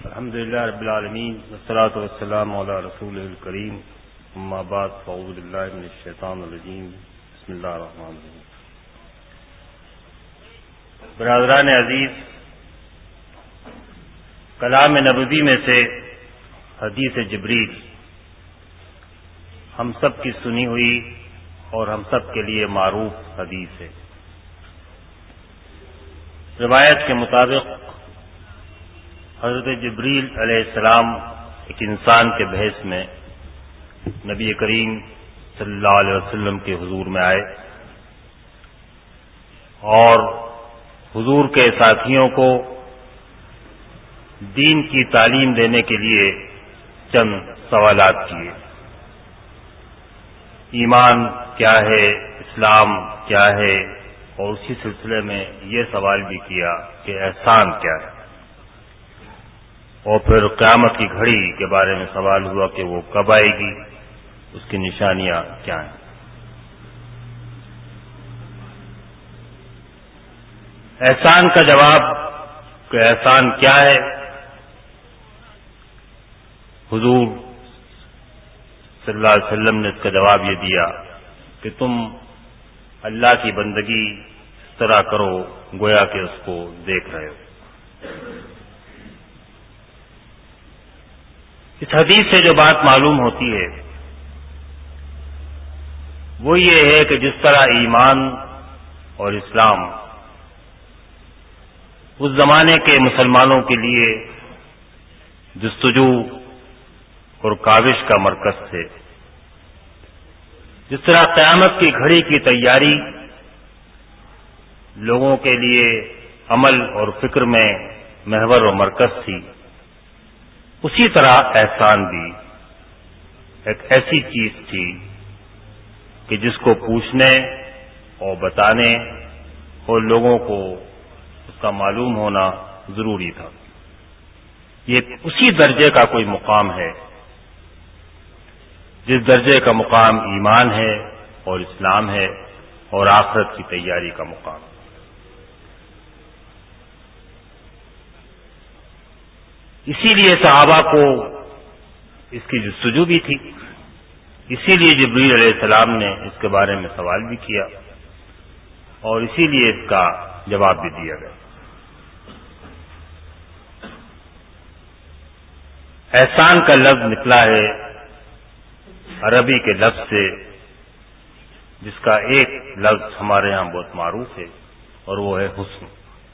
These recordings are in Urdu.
الحمدللہ رب العالمین والصلاة والسلام علی رسول الکریم اما بعد فاعوذ باللہ من الشیطان الرجیم بسم اللہ الرحمن الرحیم. برادران عزیز، کلام نبوی میں سے حدیث جبریل ہم سب کی سنی ہوئی اور ہم سب کے لیے معروف حدیث ہے. روایت کے مطابق حضرت جبریل علیہ السلام ایک انسان کے بحث میں نبی کریم صلی اللہ علیہ وسلم کے حضور میں آئے اور حضور کے ساتھیوں کو دین کی تعلیم دینے کے لیے چند سوالات کیے. ایمان کیا ہے، اسلام کیا ہے، اور اسی سلسلے میں یہ سوال بھی کیا کہ احسان کیا ہے. اور پھر قیامت کی گھڑی کے بارے میں سوال ہوا کہ وہ کب آئے گی، اس کی نشانیاں کیا ہیں. احسان کا جواب کہ احسان کیا ہے، حضور صلی اللہ علیہ وسلم نے اس کا جواب یہ دیا کہ تم اللہ کی بندگی اس طرح کرو گویا کہ اس کو دیکھ رہے ہو. اس حدیث سے جو بات معلوم ہوتی ہے وہ یہ ہے کہ جس طرح ایمان اور اسلام اس زمانے کے مسلمانوں کے لیے جستجو اور کاوش کا مرکز تھے، جس طرح قیامت کی گھڑی کی تیاری لوگوں کے لیے عمل اور فکر میں محور و مرکز تھی، اسی طرح احسان بھی ایک ایسی چیز تھی کہ جس کو پوچھنے اور بتانے اور لوگوں کو اس کا معلوم ہونا ضروری تھا. یہ اسی درجے کا کوئی مقام ہے جس درجے کا مقام ایمان ہے اور اسلام ہے اور آخرت کی تیاری کا مقام. اسی لیے صحابہ کو اس کی جستجو بھی تھی، اسی لیے جبریل علیہ السلام نے اس کے بارے میں سوال بھی کیا اور اسی لیے اس کا جواب بھی دیا گیا. احسان کا لفظ نکلا ہے عربی کے لفظ سے جس کا ایک لفظ ہمارے ہاں بہت معروف ہے اور وہ ہے حسن.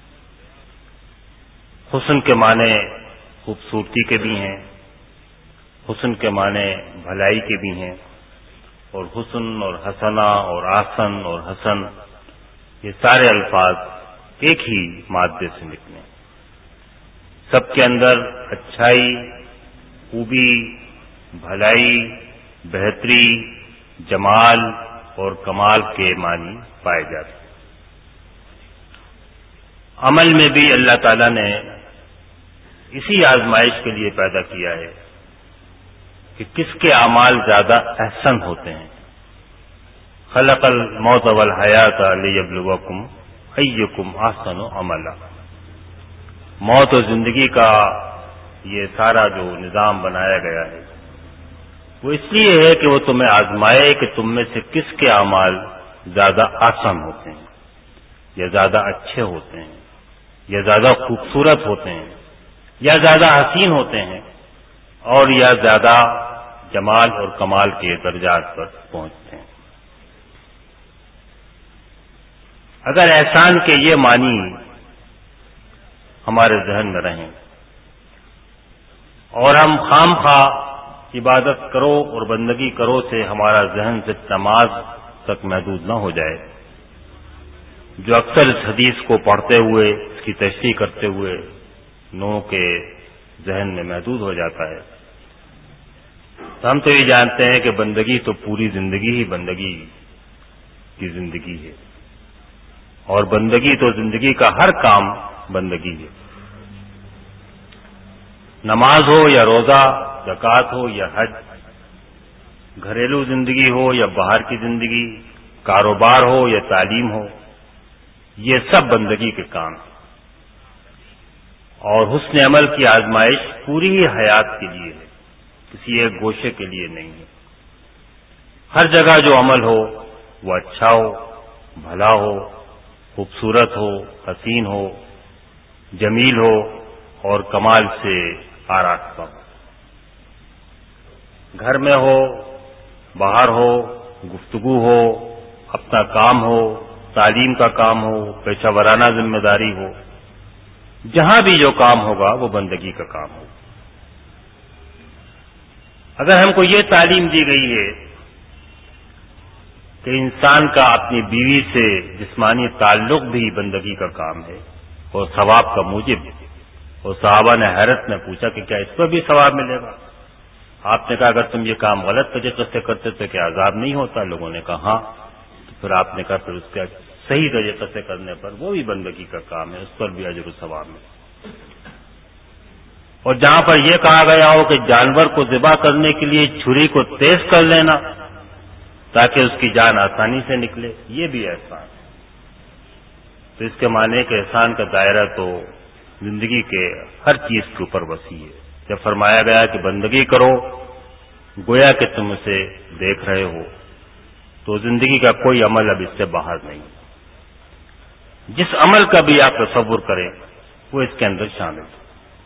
حسن کے معنی خوبصورتی کے بھی ہیں، حسن کے معنی بھلائی کے بھی ہیں، اور حسن اور حسنا اور آسن اور حسن یہ سارے الفاظ ایک ہی مادے سے نکلے. سب کے اندر اچھائی، خوبی، بھلائی، بہتری، جمال اور کمال کے معنی پائے جاتے ہیں. عمل میں بھی اللہ تعالیٰ نے اسی آزمائش کے لیے پیدا کیا ہے کہ کس کے اعمال زیادہ احسن ہوتے ہیں. خلق الموت والحیات لیبلوکم ایکم احسن عملا. موت اور زندگی کا یہ سارا جو نظام بنایا گیا ہے وہ اس لیے ہے کہ وہ تمہیں آزمائے کہ تم میں سے کس کے اعمال زیادہ آسان ہوتے ہیں، یا زیادہ اچھے ہوتے ہیں، یا زیادہ خوبصورت ہوتے ہیں، یا زیادہ حسین ہوتے ہیں، اور یا زیادہ جمال اور کمال کے درجات پر پہنچتے ہیں. اگر احسان کے یہ معنی ہمارے ذہن میں رہیں اور ہم خام خواہ عبادت کرو اور بندگی کرو سے ہمارا ذہن صرف نماز تک محدود نہ ہو جائے، جو اکثر اس حدیث کو پڑھتے ہوئے اس کی تشریح کرتے ہوئے لوگوں کے ذہن میں محدود ہو جاتا ہے، تو ہم تو یہ جانتے ہیں کہ بندگی تو پوری زندگی ہی بندگی کی زندگی ہے، اور بندگی تو زندگی کا ہر کام بندگی ہے. نماز ہو یا روزہ، زکوٰۃ ہو یا حج، گھریلو زندگی ہو یا باہر کی زندگی، کاروبار ہو یا تعلیم ہو، یہ سب بندگی کے کام ہیں. اور حسن عمل کی آزمائش پوری ہی حیات کے لیے ہے، کسی ایک گوشے کے لیے نہیں ہے۔ ہر جگہ جو عمل ہو وہ اچھا ہو، بھلا ہو، خوبصورت ہو، حسین ہو، جمیل ہو اور کمال سے آراستہ ہو۔ گھر میں ہو، باہر ہو، گفتگو ہو، اپنا کام ہو، تعلیم کا کام ہو، پیشہ ورانہ ذمہ داری ہو، جہاں بھی جو کام ہوگا وہ بندگی کا کام ہو۔ اگر ہم کو یہ تعلیم دی گئی ہے کہ انسان کا اپنی بیوی سے جسمانی تعلق بھی بندگی کا کام ہے اور ثواب کا موجب ہے، اور صحابہ نے حیرت میں پوچھا کہ کیا اس پر بھی ثواب ملے گا؟ آپ نے کہا اگر تم یہ کام غلط طریقے سے کرتے تو کیا عذاب نہیں ہوتا؟ لوگوں نے کہا ہاں۔ تو پھر آپ نے کہا پھر اس کا صحیح طریقے سے کرنے پر وہ بھی بندگی کا کام ہے، اس پر بھی اجر و ثواب ملے۔ اور جہاں پر یہ کہا گیا ہو کہ جانور کو ذبح کرنے کے لیے چھری کو تیز کر لینا تاکہ اس کی جان آسانی سے نکلے، یہ بھی احسان ہے۔ تو اس کے معنی کہ احسان کا دائرہ تو زندگی کے ہر چیز کے اوپر وسیع ہے۔ جب فرمایا گیا کہ بندگی کرو گویا کہ تم اسے دیکھ رہے ہو، تو زندگی کا کوئی عمل اب اس سے باہر نہیں۔ جس عمل کا بھی آپ تصور کریں وہ اس کے اندر شامل ہے۔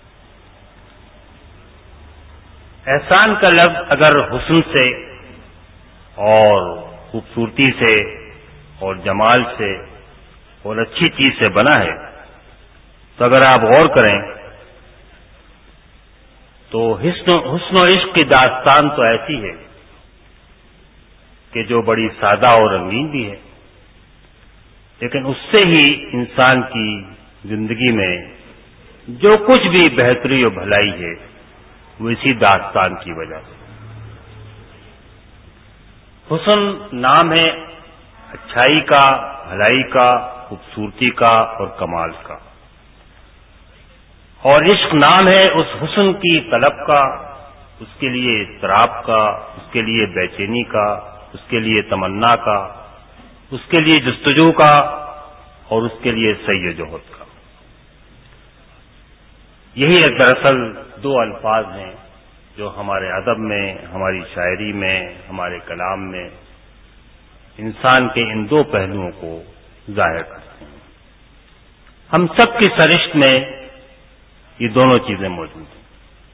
احسان کا لفظ اگر حسن سے اور خوبصورتی سے اور جمال سے اور اچھی چیز سے بنا ہے، تو اگر آپ غور کریں تو حسن و عشق کی داستان تو ایسی ہے کہ جو بڑی سادہ اور رنگین بھی ہے، لیکن اس سے ہی انسان کی زندگی میں جو کچھ بھی بہتری و بھلائی ہے وہ اسی داستان کی وجہ سے۔ حسن نام ہے اچھائی کا، بھلائی کا، خوبصورتی کا اور کمال کا، اور عشق نام ہے اس حسن کی طلب کا، اس کے لیے اضطراب کا، اس کے لیے بے چینی کا، اس کے لیے تمنا کا، اس کے لیے جستجو کا اور اس کے لیے سعی و جہد کا۔ یہی ایک دراصل دو الفاظ ہیں جو ہمارے ادب میں، ہماری شاعری میں، ہمارے کلام میں انسان کے ان دو پہلوؤں کو ظاہر کرتے ہیں۔ ہم سب کی سرشت میں یہ دونوں چیزیں موجود ہیں۔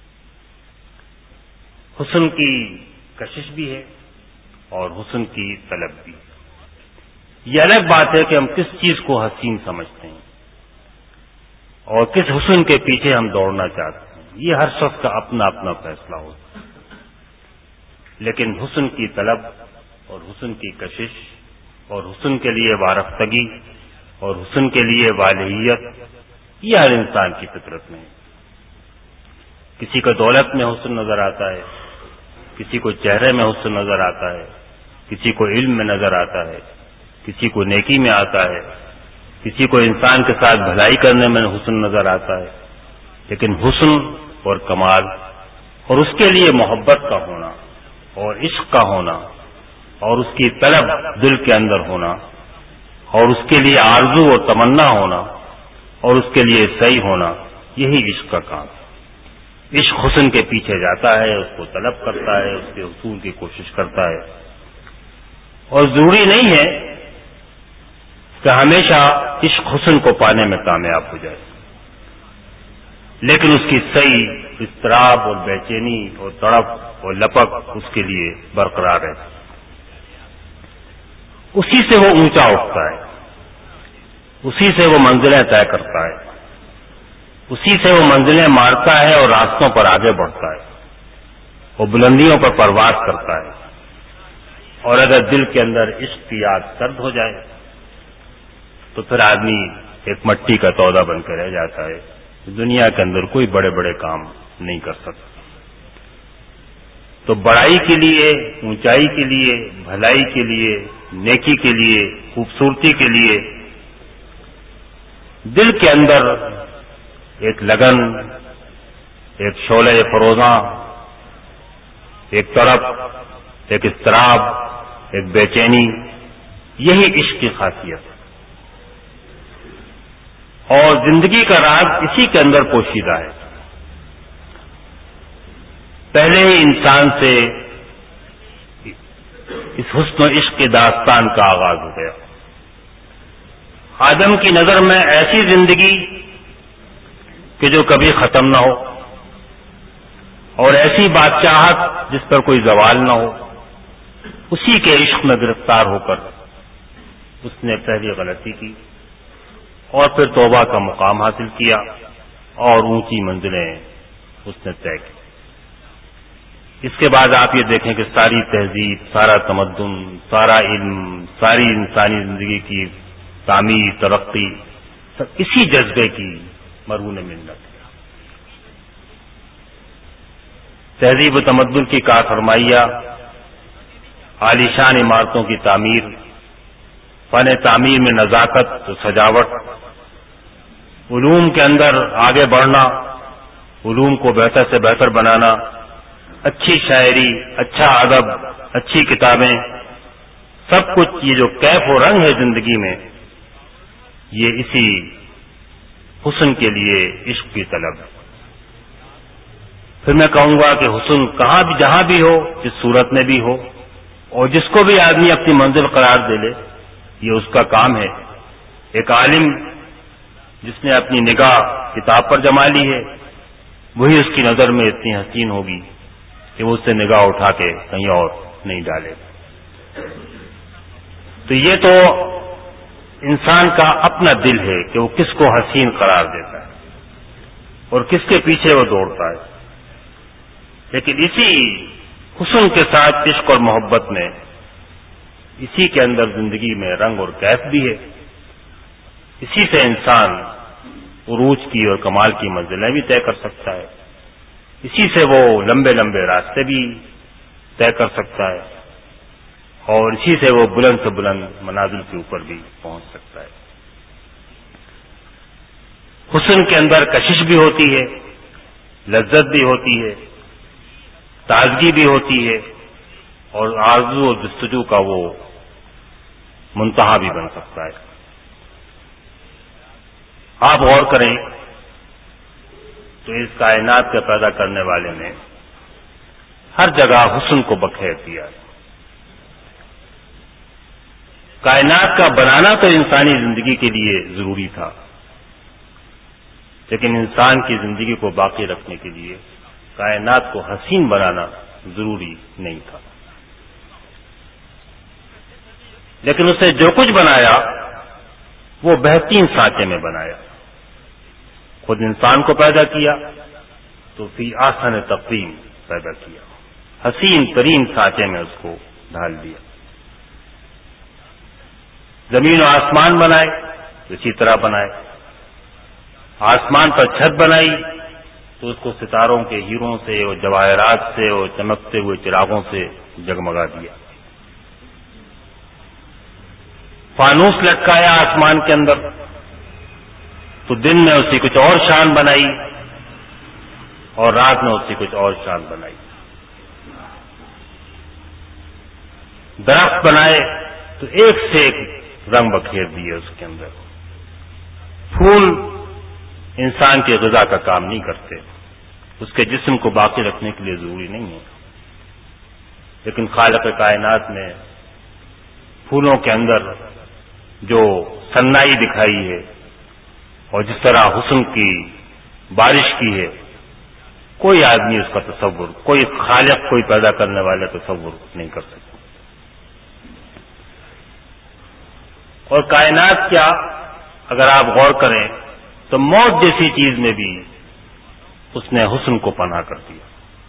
حسن کی کشش بھی ہے اور حسن کی طلب بھی۔ یہ الگ بات ہے کہ ہم کس چیز کو حسین سمجھتے ہیں اور کس حسن کے پیچھے ہم دوڑنا چاہتے ہیں، یہ ہر شخص کا اپنا اپنا فیصلہ ہوتا ہے۔ لیکن حسن کی طلب اور حسن کی کشش اور حسن کے لیے وارفتگی اور حسن کے لیے والہیت، یہ ہر انسان کی فطرت میں ہے۔ کسی کو دولت میں حسن نظر آتا ہے، کسی کو چہرے میں حسن نظر آتا ہے، کسی کو علم میں نظر آتا ہے، کسی کو نیکی میں آتا ہے، کسی کو انسان کے ساتھ بھلائی کرنے میں حسن نظر آتا ہے۔ لیکن حسن اور کمال اور اس کے لیے محبت کا ہونا اور عشق کا ہونا اور اس کی طلب دل کے اندر ہونا اور اس کے لیے آرزو اور تمنا ہونا اور اس کے لیے صحیح ہونا، یہی عشق کا کام ہے۔ عشق حسن کے پیچھے جاتا ہے، اس کو طلب کرتا ہے، اس کے حصول کی کوشش کرتا ہے، اور ضروری نہیں ہے کہ ہمیشہ عشق حسن کو پانے میں کامیاب ہو جائے، لیکن اس کی صحیح اضطراب اور بے چینی اور تڑپ اور لپک اس کے لیے برقرار ہے۔ اسی سے وہ اونچا اٹھتا ہے، اسی سے وہ منزلیں طے کرتا ہے، اسی سے وہ منزلیں مارتا ہے اور راستوں پر آگے بڑھتا ہے، وہ بلندیوں پر پرواز کرتا ہے۔ اور اگر دل کے اندر عشق کی آگ سرد ہو جائے تو پھر آدمی ایک مٹی کا تودا بن کے رہ جاتا ہے، دنیا کے اندر کوئی بڑے بڑے کام نہیں کر سکتا۔ تو بڑائی کے لیے، اونچائی کے لیے، بھلائی کے لیے، نیکی کے لیے، خوبصورتی کے لیے دل کے اندر ایک لگن، ایک شعلہ فروزاں، ایک تڑپ، ایک اضطراب، ایک بے چینی، یہی عشق کی خاصیت ہے۔ اور زندگی کا راز اسی کے اندر پوشیدہ ہے. پہلے ہی انسان سے اس حسن و عشق کی داستان کا آغاز ہو گیا. آدم کی نظر میں ایسی زندگی کہ جو کبھی ختم نہ ہو، اور ایسی بادشاہت جس پر کوئی زوال نہ ہو، اسی کے عشق میں گرفتار ہو کر اس نے پہلی غلطی کی اور پھر توبہ کا مقام حاصل کیا اور اونچی منزلیں اس نے طے کی. اس کے بعد آپ یہ دیکھیں کہ ساری تہذیب، سارا تمدن، سارا علم، ساری انسانی زندگی کی تعمیر، ترقی سب اسی جذبے کی مرہون منت ہے. تہذیب و تمدن کی کار فرمائیاں، عالیشان عمارتوں کی تعمیر، فن تعمیر میں نزاکت و سجاوٹ، علوم کے اندر آگے بڑھنا، علوم کو بہتر سے بہتر بنانا، اچھی شاعری، اچھا ادب، اچھی کتابیں، سب کچھ یہ جو کیف و رنگ ہے زندگی میں، یہ اسی حسن کے لیے عشق کی طلب ہے. پھر میں کہوں گا کہ حسن کہاں بھی، جہاں بھی ہو، جس صورت میں بھی ہو، اور جس کو بھی آدمی اپنی منزل قرار دے لے، یہ اس کا کام ہے. ایک عالم جس نے اپنی نگاہ کتاب پر جما لی ہے، وہی اس کی نظر میں اتنی حسین ہوگی کہ وہ اس سے نگاہ اٹھا کے کہیں اور نہیں ڈالے. تو یہ تو انسان کا اپنا دل ہے کہ وہ کس کو حسین قرار دیتا ہے اور کس کے پیچھے وہ دوڑتا ہے. لیکن اسی حسن کے ساتھ عشق اور محبت میں، اسی کے اندر زندگی میں رنگ اور کیف بھی ہے. اسی سے انسان عروج کی اور کمال کی منزلیں بھی طے کر سکتا ہے. اسی سے وہ لمبے لمبے راستے بھی طے کر سکتا ہے، اور اسی سے وہ بلند سے بلند منازل کے اوپر بھی پہنچ سکتا ہے. حسن کے اندر کشش بھی ہوتی ہے، لذت بھی ہوتی ہے، تازگی بھی ہوتی ہے، اور آرزو اور جستجو کا وہ منتہا بھی بن سکتا ہے. آپ غور کریں تو اس کائنات کے پیدا کرنے والے نے ہر جگہ حسن کو بکھیر دیا. کائنات کا بنانا تو انسانی زندگی کے لیے ضروری تھا، لیکن انسان کی زندگی کو باقی رکھنے کے لیے کائنات کو حسین بنانا ضروری نہیں تھا. لیکن اسے جو کچھ بنایا وہ بہترین سانچے میں بنایا. خود انسان کو پیدا کیا تو فی احسن تقویم پیدا کیا، حسین ترین سانچے میں اس کو ڈھال دیا. زمین و آسمان بنائے تو اسی طرح بنائے. آسمان پر چھت بنائی تو اس کو ستاروں کے ہیروں سے اور جواہرات سے اور چمکتے ہوئے چراغوں سے جگمگا دیا. فانوس لٹکایا آسمان کے اندر تو دن میں اس کی کچھ اور شان بنائی اور رات میں اس کی کچھ اور شان بنائی. درخت بنائے تو ایک سے ایک رنگ بکھیر دیے اس کے اندر. پھول انسان کی غذا کا کام نہیں کرتے، اس کے جسم کو باقی رکھنے کے لیے ضروری نہیں ہے، لیکن خالق کائنات نے پھولوں کے اندر جو سنائی دکھائی ہے اور جس طرح حسن کی بارش کی ہے، کوئی آدمی اس کا تصور، کوئی خالق، کوئی پیدا کرنے والا تصور نہیں کر سکتا. اور کائنات کیا، اگر آپ غور کریں تو موت جیسی چیز میں بھی اس نے حسن کو پناہ کر دیا.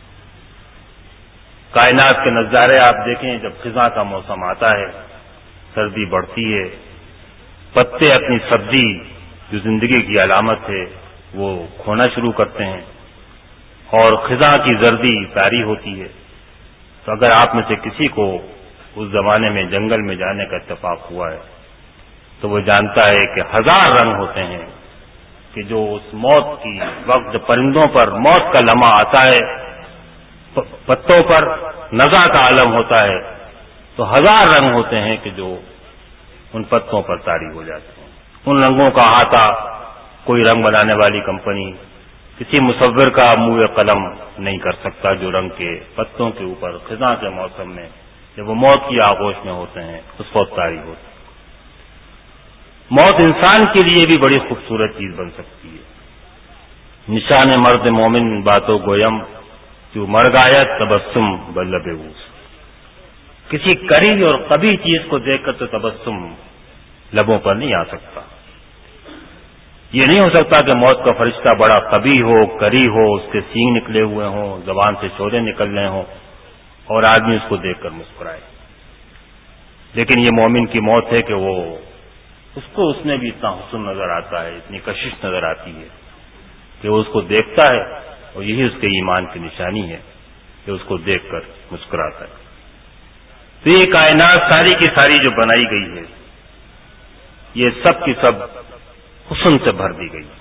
کائنات کے نظارے آپ دیکھیں، جب خزاں کا موسم آتا ہے، سردی بڑھتی ہے، پتے اپنی سبزی جو زندگی کی علامت ہے وہ کھونا شروع کرتے ہیں اور خزاں کی زردی طاری ہوتی ہے. تو اگر آپ میں سے کسی کو اس زمانے میں جنگل میں جانے کا اتفاق ہوا ہے تو وہ جانتا ہے کہ ہزار رنگ ہوتے ہیں کہ جو اس موت کی وقت پرندوں پر موت کا لمحہ آتا ہے، پتوں پر نزا کا عالم ہوتا ہے، تو ہزار رنگ ہوتے ہیں کہ جو ان پتوں پر طاری ہو جاتے ہیں. ان رنگوں کا احاطہ کوئی رنگ بنانے والی کمپنی کسی مصور کا منہ قلم نہیں کر سکتا جو رنگ کے پتوں کے اوپر خزاں کے موسم میں جب وہ موت کی آغوش میں ہوتے ہیں اس وقت طاری ہوتی ہے۔ موت انسان کے لیے بھی بڑی خوبصورت چیز بن سکتی ہے۔ نشان مرد مومن باتوں گویم جو مر گایا تبسم بلب اوس، کسی کری اور کبھی چیز کو دیکھ کر تو تبسم لبوں پر نہیں آ سکتا۔ یہ نہیں ہو سکتا کہ موت کا فرشتہ بڑا قبیح ہو، کری ہو، اس کے سینگ نکلے ہوئے ہوں، زبان سے شعلے نکل رہے ہوں اور آدمی اس کو دیکھ کر مسکرائے۔ لیکن یہ مومن کی موت ہے کہ وہ اس میں بھی اتنا حسن نظر آتا ہے، اتنی کشش نظر آتی ہے کہ وہ اس کو دیکھتا ہے اور یہی اس کے ایمان کی نشانی ہے کہ اس کو دیکھ کر مسکراتا ہے۔ تو یہ کائنات ساری کی ساری جو بنائی گئی ہے یہ سب کی سب حسن سے بھر دی گئی،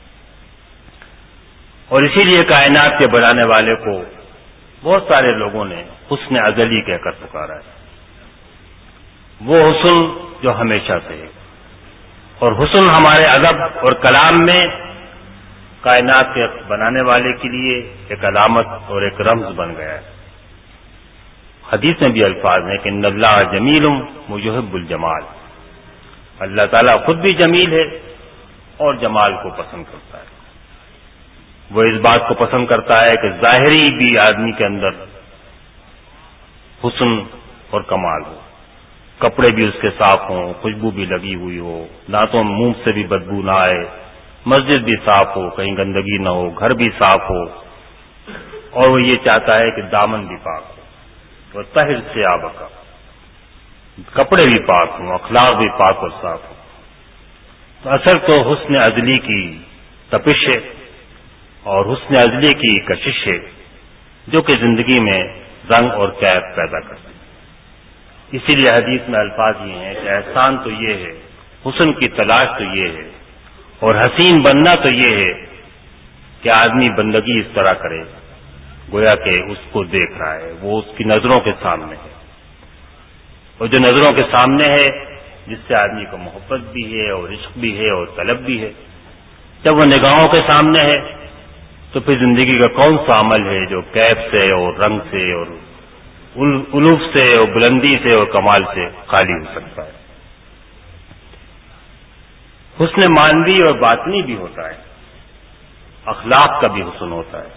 اور اسی لیے کائنات کے بنانے والے کو بہت سارے لوگوں نے حسن ازلی کہہ کر پکارا ہے۔ وہ حسن جو ہمیشہ سے ہے، اور حسن ہمارے ادب اور کلام میں کائنات کے بنانے والے کے لیے ایک علامت اور ایک رمز بن گیا ہے۔ حدیث میں بھی الفاظ ہیں کہ ان اللہ جمیل محب الجمال، اللہ تعالیٰ خود بھی جمیل ہے اور جمال کو پسند کرتا ہے۔ وہ اس بات کو پسند کرتا ہے کہ ظاہری بھی آدمی کے اندر حسن اور کمال ہو، کپڑے بھی اس کے صاف ہوں، خوشبو بھی لگی ہوئی ہو، ناکوں منہ سے بھی بدبو نہ آئے، مسجد بھی صاف ہو، کہیں گندگی نہ ہو، گھر بھی صاف ہو، اور وہ یہ چاہتا ہے کہ دامن بھی پاک ہو، وہ طاہر سے آبکا، کپڑے بھی پاک ہوں، اخلاق بھی پاک اور صاف ہوں۔ تو اصل تو حسن ازلی کی تپش ہے اور حسن ازلی کی کشش ہے جو کہ زندگی میں رنگ اور کیف پیدا کرتی ہے۔ اسی لیے حدیث میں الفاظ یہ ہیں کہ احسان تو یہ ہے، حسن کی تلاش تو یہ ہے، اور حسین بننا تو یہ ہے کہ آدمی بندگی اس طرح کرے گویا کہ اس کو دیکھ رہا ہے، وہ اس کی نظروں کے سامنے ہے، اور جو نظروں کے سامنے ہے جس سے آدمی کو محبت بھی ہے اور عشق بھی ہے اور طلب بھی ہے، جب وہ نگاہوں کے سامنے ہے تو پھر زندگی کا کون سا عمل ہے جو کیف سے اور رنگ سے اور الوف سے اور بلندی سے اور کمال سے خالی ہو سکتا ہے۔ حسن مانوی اور باطنی بھی ہوتا ہے، اخلاق کا بھی حسن ہوتا ہے،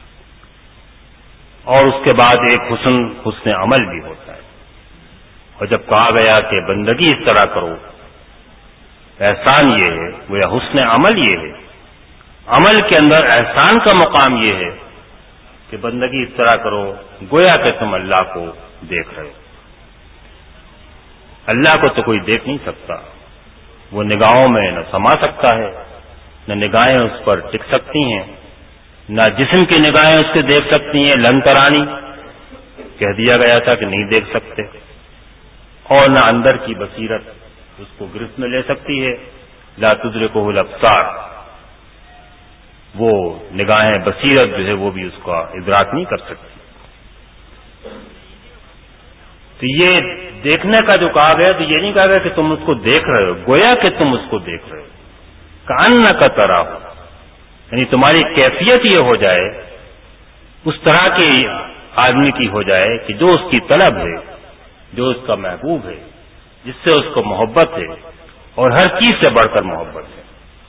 اور اس کے بعد ایک حسن عمل بھی ہوتا ہے۔ اور جب کہا گیا کہ بندگی اس طرح کرو، احسان یہ ہے، وہ یا حسن عمل یہ ہے، عمل کے اندر احسان کا مقام یہ ہے کہ بندگی اس طرح کرو گویا کہ تم اللہ کو دیکھ رہے ہو۔ اللہ کو تو کوئی دیکھ نہیں سکتا، وہ نگاہوں میں نہ سما سکتا ہے، نہ نگاہیں اس پر ٹک سکتی ہیں، نہ جسم کی نگاہیں اس کے دیکھ سکتی ہیں، لن ترانی کہہ دیا گیا تھا کہ نہیں دیکھ سکتے، اور نہ اندر کی بصیرت اس کو گرفت میں لے سکتی ہے، لا تدرکہ الابصار، وہ نگاہیں بصیرت جو ہے وہ بھی اس کا ادراک نہیں کر سکتی۔ تو یہ دیکھنے کا جو کہا گیا تو یہ نہیں کہا گیا کہ تم اس کو دیکھ رہے ہو، گویا کہ تم اس کو دیکھ رہے ہو، کأنک تراہ، یعنی تمہاری کیفیت یہ ہو جائے، اس طرح کے آدمی کی ہو جائے کہ جو اس کی طلب ہے، جو اس کا محبوب ہے، جس سے اس کو محبت ہے اور ہر چیز سے بڑھ کر محبت ہے۔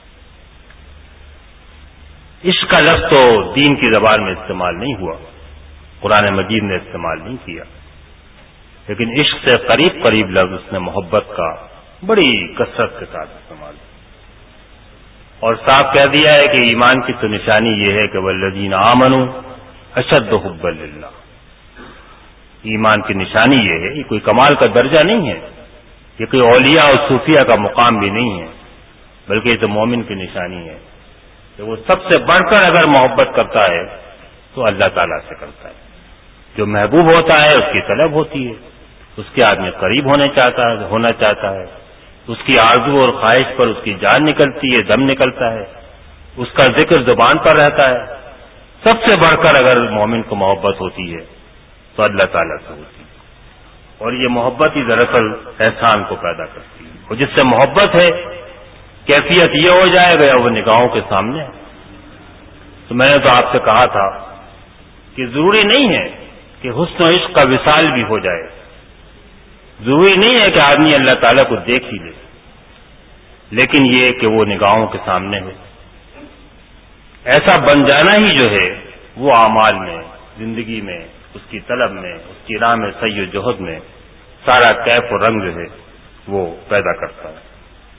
عشق کا لفظ تو دین کی زبان میں استعمال نہیں ہوا، قرآن مجید نے استعمال نہیں کیا، لیکن عشق سے قریب قریب لفظ اس نے محبت کا بڑی کثرت کے ساتھ استعمال کیا، اور صاف کہہ دیا ہے کہ ایمان کی تو نشانی یہ ہے کہ والذین آمنوا اشد حبا للہ، ایمان کی نشانی یہ ہے، یہ کوئی کمال کا درجہ نہیں ہے، یہ کوئی اولیاء اور صوفیہ کا مقام بھی نہیں ہے، بلکہ یہ تو مومن کی نشانی ہے کہ وہ سب سے بڑھ کر اگر محبت کرتا ہے تو اللہ تعالیٰ سے کرتا ہے۔ جو محبوب ہوتا ہے اس کی طلب ہوتی ہے، اس کے آدمی قریب ہونا چاہتا ہے، اس کی آرزو اور خواہش پر اس کی جان نکلتی ہے، دم نکلتا ہے، اس کا ذکر زبان پر رہتا ہے۔ سب سے بڑھ کر اگر مومن کو محبت ہوتی ہے تو اللہ تعالیٰ سے ہوتی ہے، اور یہ محبت ہی دراصل احسان کو پیدا کرتی ہے، اور جس سے محبت ہے کیفیت یہ ہو جائے گا یا وہ نگاہوں کے سامنے ہے. تو میں نے تو آپ سے کہا تھا کہ ضروری نہیں ہے کہ حسن و عشق کا وصال بھی ہو جائے، ضروری نہیں ہے کہ آدمی اللہ تعالیٰ کو دیکھ ہی لے، لیکن یہ کہ وہ نگاہوں کے سامنے ہو. ایسا بن جانا ہی جو ہے وہ اعمال میں، زندگی میں، اس کی طلب میں، اس کی راہ میں، سعی و جہد میں سارا کیف و رنگ جو ہے وہ پیدا کرتا ہے.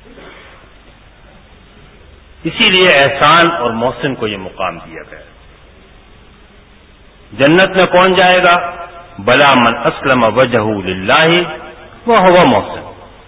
اسی لیے احسان اور محسن کو یہ مقام دیا گیا. جنت میں کون جائے گا؟ بلا من اسلم وجہہ للہ وہو محسن.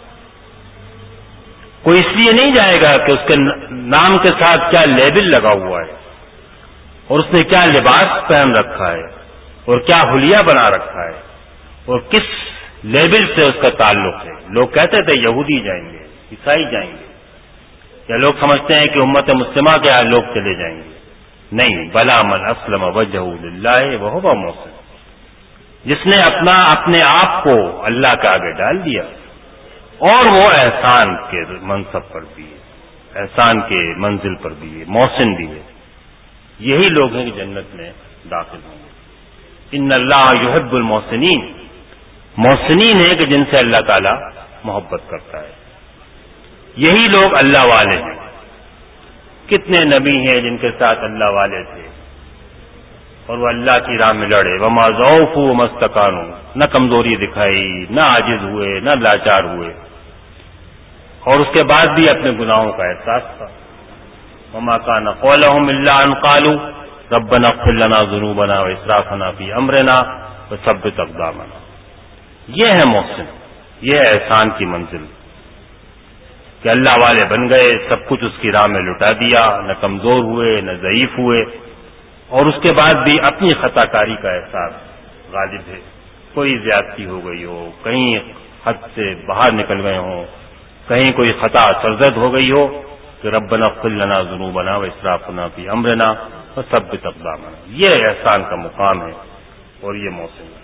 کوئی اس لیے نہیں جائے گا کہ اس کے نام کے ساتھ کیا لیبل لگا ہوا ہے اور اس نے کیا لباس پہن رکھا ہے اور کیا حلیہ بنا رکھا ہے اور کس لیبل سے اس کا تعلق ہے. لوگ کہتے تھے یہودی جائیں گے، عیسائی جائیں گے، یا لوگ سمجھتے ہیں کہ امت مسلمہ کے یہاں لوگ چلے جائیں گے. نہیں، بلا من اسلم وجہہ للہ وہو محسن. جس نے اپنے آپ کو اللہ کے آگے ڈال دیا اور وہ احسان کے منصب پر بھی ہے، احسان کے منزل پر بھی ہے، محسن بھی ہے، یہی لوگ ہیں کہ جنت میں داخل ہوں گے. ان اللہ یحب المحسنین، محسنین ہیں کہ جن سے اللہ تعالی محبت کرتا ہے. یہی لوگ اللہ والے ہیں. کتنے نبی ہیں جن کے ساتھ اللہ والے تھے اور وہ اللہ کی راہ میں لڑے. وما ضعفوا وما استکانوا، نہ کمزوری دکھائی، نہ عاجز ہوئے، نہ لاچار ہوئے، اور اس کے بعد بھی اپنے گناہوں کا احساس تھا. وما كان قولهم الا ان قالوا ربنا اغفر لنا ذنوبنا واسرافنا في امرنا وثبت اقدامنا. یہ ہے محسن، یہ ہے احسان کی منزل کہ اللہ والے بن گئے، سب کچھ اس کی راہ میں لٹا دیا، نہ کمزور ہوئے نہ ضعیف ہوئے، اور اس کے بعد بھی اپنی خطا کاری کا احساس غالب ہے. کوئی زیادتی ہو گئی ہو، کہیں حد سے باہر نکل گئے ہوں، کہیں کوئی خطا سرزد ہو گئی ہو کہ ربنا اغفر لنا ذنوبنا واسرافنا فی امرنا وثبت اقدامنا. یہ احسان کا مقام ہے اور یہ محسن ہے.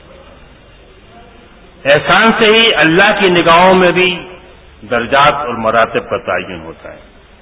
احسان سے ہی اللہ کی نگاہوں میں بھی درجات اور مراتب کا تعین ہوتا ہے.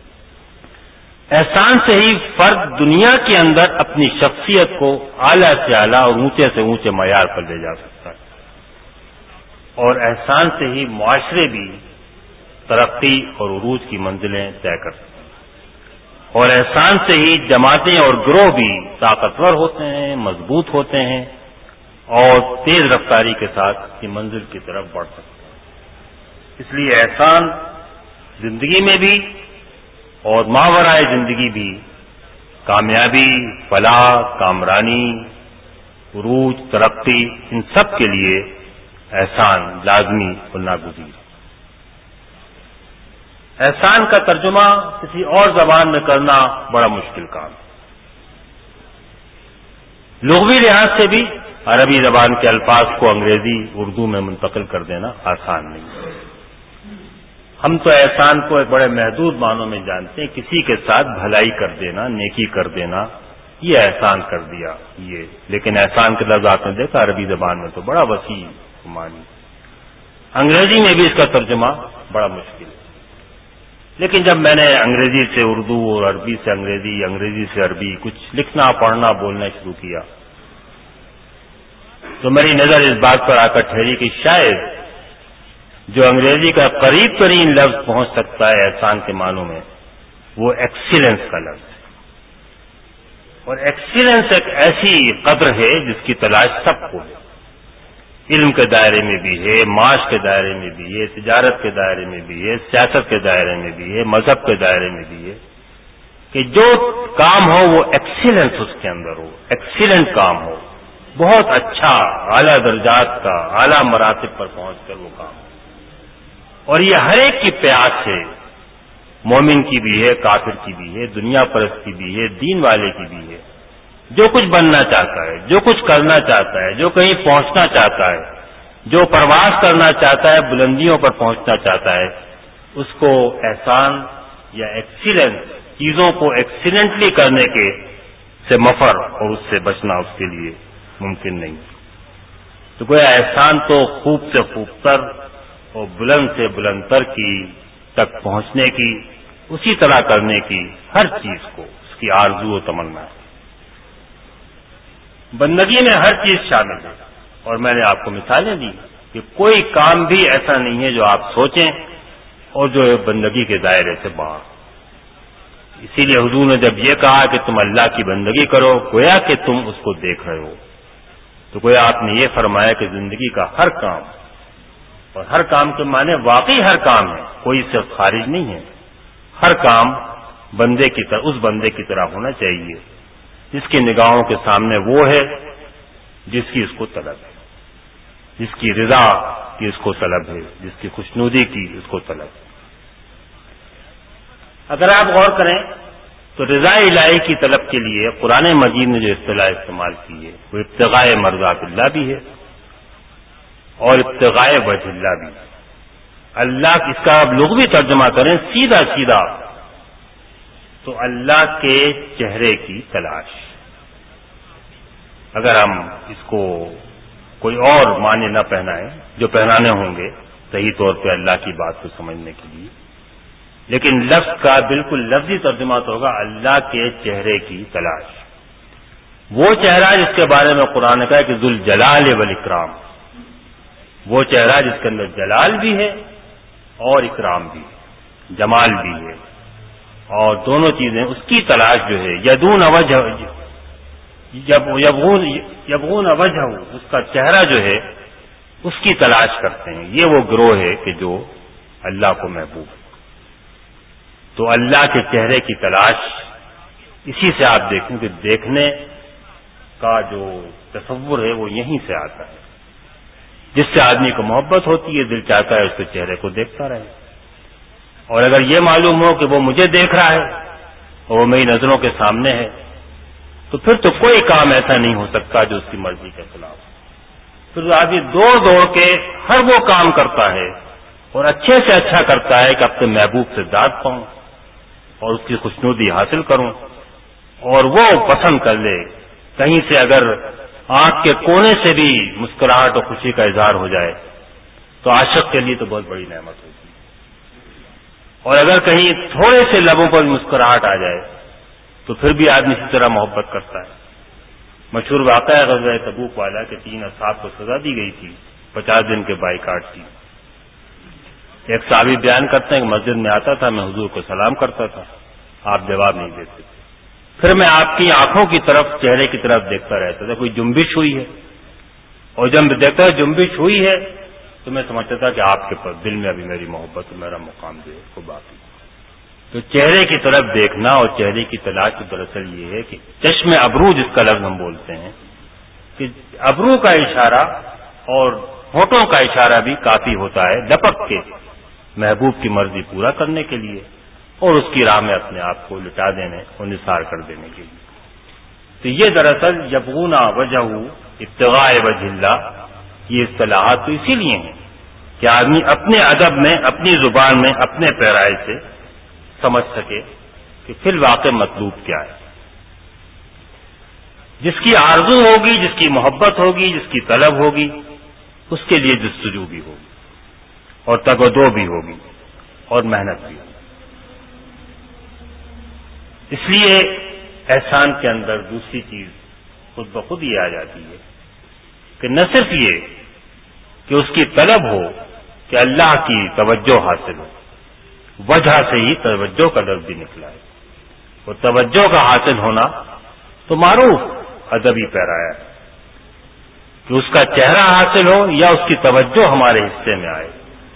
احسان سے ہی فرد دنیا کے اندر اپنی شخصیت کو اعلیٰ سے اعلیٰ اور اونچے سے اونچے معیار پر لے جا سکتا ہے، اور احسان سے ہی معاشرے بھی ترقی اور عروج کی منزلیں طے کر سکتے ہیں، اور احسان سے ہی جماعتیں اور گروہ بھی طاقتور ہوتے ہیں، مضبوط ہوتے ہیں اور تیز رفتاری کے ساتھ کی منزل کی طرف بڑھ سکتے ہیں. اس لیے احسان زندگی میں بھی اور ماورائے زندگی بھی کامیابی، فلاح، کامرانی، عروج، ترقی، ان سب کے لیے احسان لازمی اور ناگزیر. احسان کا ترجمہ کسی اور زبان میں کرنا بڑا مشکل کام ہے. لغوی لحاظ سے بھی عربی زبان کے الفاظ کو انگریزی اردو میں منتقل کر دینا آسان نہیں ہے. ہم تو احسان کو ایک بڑے محدود معنوں میں جانتے ہیں، کسی کے ساتھ بھلائی کر دینا، نیکی کر دینا، یہ احسان کر دیا یہ. لیکن احسان کے لفظ آپ نے دیکھا عربی زبان میں تو بڑا وسیع معنی، انگریزی میں بھی اس کا ترجمہ بڑا مشکل ہے. لیکن جب میں نے انگریزی سے اردو اور عربی سے انگریزی، انگریزی سے عربی کچھ لکھنا، پڑھنا، بولنا شروع کیا تو میری نظر اس بات پر آ کر ٹھہری کہ شاید جو انگریزی کا قریب ترین لفظ پہنچ سکتا ہے احسان کے معنوں میں وہ ایکسیلنس کا لفظ ہے. اور ایکسیلنس ایک ایسی قدر ہے جس کی تلاش سب کو ہے. علم کے دائرے میں بھی ہے، معاش کے دائرے میں بھی ہے، تجارت کے دائرے میں بھی ہے، سیاست کے دائرے میں بھی ہے، مذہب کے دائرے میں بھی ہے کہ جو کام ہو وہ ایکسیلنس اس کے اندر ہو، ایکسیلنٹ کام ہو، بہت اچھا، اعلیٰ درجات کا، اعلیٰ مراتب پر پہنچ کر وہ کام ہو. اور یہ ہر ایک کی پیاس ہے، مومن کی بھی ہے، کافر کی بھی ہے، دنیا پرست کی بھی ہے، دین والے کی بھی ہے. جو کچھ بننا چاہتا ہے، جو کچھ کرنا چاہتا ہے، جو کہیں پہنچنا چاہتا ہے، جو پرواز کرنا چاہتا ہے، بلندیوں پر پہنچنا چاہتا ہے، اس کو احسان یا ایکسیلنس، چیزوں کو ایکسیلنٹلی کرنے کے سے مفر اور اس سے بچنا اس کے لیے ممکن نہیں. تو گویا احسان تو خوب سے خوب تر اور بلند سے بلند تر کی تک پہنچنے کی اسی طرح کرنے کی ہر چیز کو اس کی آرزو و تمنا ہے۔ بندگی میں ہر چیز شامل ہے، اور میں نے آپ کو مثالیں دی کہ کوئی کام بھی ایسا نہیں ہے جو آپ سوچیں اور جو بندگی کے دائرے سے باہر۔ اسی لیے حضور نے جب یہ کہا کہ تم اللہ کی بندگی کرو، گویا کہ تم اس کو دیکھ رہے ہو، تو گویا آپ نے یہ فرمایا کہ زندگی کا ہر کام، اور ہر کام کے معنی واقعی ہر کام ہے، کوئی صرف خارج نہیں ہے، ہر کام بندے کی طرح، اس بندے کی طرح ہونا چاہیے جس کی نگاہوں کے سامنے وہ ہے جس کی اس کو طلب ہے، جس کی رضا کی اس کو طلب ہے، جس کی خوشنودی کی اس کو طلب ہے۔ اگر آپ غور کریں تو رضا الہی کی طلب کے لیے قرآن مجید نے جو اصطلاح استعمال کی ہے وہ ابتغاء مرضات اللہ بھی ہے اور ابتغاء وجہ اللہ بھی۔ اللہ اس کا آپ لغوی ترجمہ کریں سیدھا سیدھا تو اللہ کے چہرے کی تلاش۔ اگر ہم اس کو کوئی اور معنی نہ پہنائیں جو پہنانے ہوں گے صحیح طور پہ اللہ کی بات کو سمجھنے کے لیے، لیکن لفظ کا بالکل لفظی ترجمہ تو ہوگا اللہ کے چہرے کی تلاش۔ وہ چہرہ جس کے بارے میں قرآن کا ہے کہ ذوالجلال والاکرام، وہ چہرہ جس کے اندر جلال بھی ہے اور اکرام بھی ہے، جمال بھی ہے، اور دونوں چیزیں اس کی تلاش جو ہے یدون وجہ، یبغون وجہ، اس کا چہرہ جو ہے اس کی تلاش کرتے ہیں۔ یہ وہ گروہ ہے کہ جو اللہ کو محبوب ہے۔ تو اللہ کے چہرے کی تلاش، اسی سے آپ دیکھیں کہ دیکھنے کا جو تصور ہے وہ یہیں سے آتا ہے۔ جس سے آدمی کو محبت ہوتی ہے دل چاہتا ہے اس کے چہرے کو دیکھتا رہے، اور اگر یہ معلوم ہو کہ وہ مجھے دیکھ رہا ہے اور وہ میری نظروں کے سامنے ہے تو پھر تو کوئی کام ایسا نہیں ہو سکتا جو اس کی مرضی کے خلاف ہو۔ پھر آدمی دوڑ کے ہر وہ کام کرتا ہے اور اچھے سے اچھا کرتا ہے کہ اپنے محبوب سے داد پاؤں اور اس کی خوشنودی حاصل کروں، اور وہ پسند کر لے۔ کہیں سے اگر آنکھ کے کونے سے بھی مسکراہٹ اور خوشی کا اظہار ہو جائے تو عاشق کے لیے تو بہت بڑی نعمت ہوتی ہے، اور اگر کہیں تھوڑے سے لبوں پر مسکراہٹ آ جائے تو پھر بھی آدمی اسی طرح محبت کرتا ہے۔ مشہور واقعہ ہے غزوہ تبوک والا کہ 3 اصحاب کو سزا دی گئی تھی 50 دن کے بائیکاٹ کی۔ ایک صحابی بیان کرتے ہیں کہ مسجد میں آتا تھا، میں حضور کو سلام کرتا تھا، آپ جواب نہیں دیتے تھے، پھر میں آپ کی آنکھوں کی طرف، چہرے کی طرف دیکھتا رہتا تھا، کوئی جنبش ہوئی ہے، اور جب دیکھتا ہے جنبش ہوئی ہے تو میں سمجھتا تھا کہ آپ کے دل میں ابھی میری محبت، میرا مقام جو ہے وہ باقی۔ تو چہرے کی طرف دیکھنا اور چہرے کی تلاش دراصل یہ ہے کہ چشم ابرو جس کا لفظ ہم بولتے ہیں، کہ ابرو کا اشارہ اور ہونٹوں کا اشارہ بھی کافی ہوتا ہے لپک کے محبوب کی مرضی پورا کرنے کے لیے اور اس کی راہ میں اپنے آپ کو لٹا دینے اور نثار کر دینے کے لیے۔ تو یہ دراصل یبغون وجہ، ابتغاء وجہ اللہ، یہ اصطلاحات تو اسی لیے ہیں کہ آدمی اپنے ادب میں، اپنی زبان میں، اپنے پیرائے سے سمجھ سکے کہ فی الواقع مطلوب کیا ہے۔ جس کی آرزو ہوگی، جس کی محبت ہوگی، جس کی طلب ہوگی، اس کے لیے جستجو بھی ہوگی اور تگ و دو بھی ہوگی اور محنت بھی ہوگی۔ اس لیے احسان کے اندر دوسری چیز خود بخود یہ آ جاتی ہے کہ نہ صرف یہ کہ اس کی طلب ہو کہ اللہ کی توجہ حاصل ہو، وجہ سے ہی توجہ کا لفظ بھی نکلا ہے، اور توجہ کا حاصل ہونا تو معروف ادبی پیرایا ہے کہ اس کا چہرہ حاصل ہو یا اس کی توجہ ہمارے حصے میں آئے۔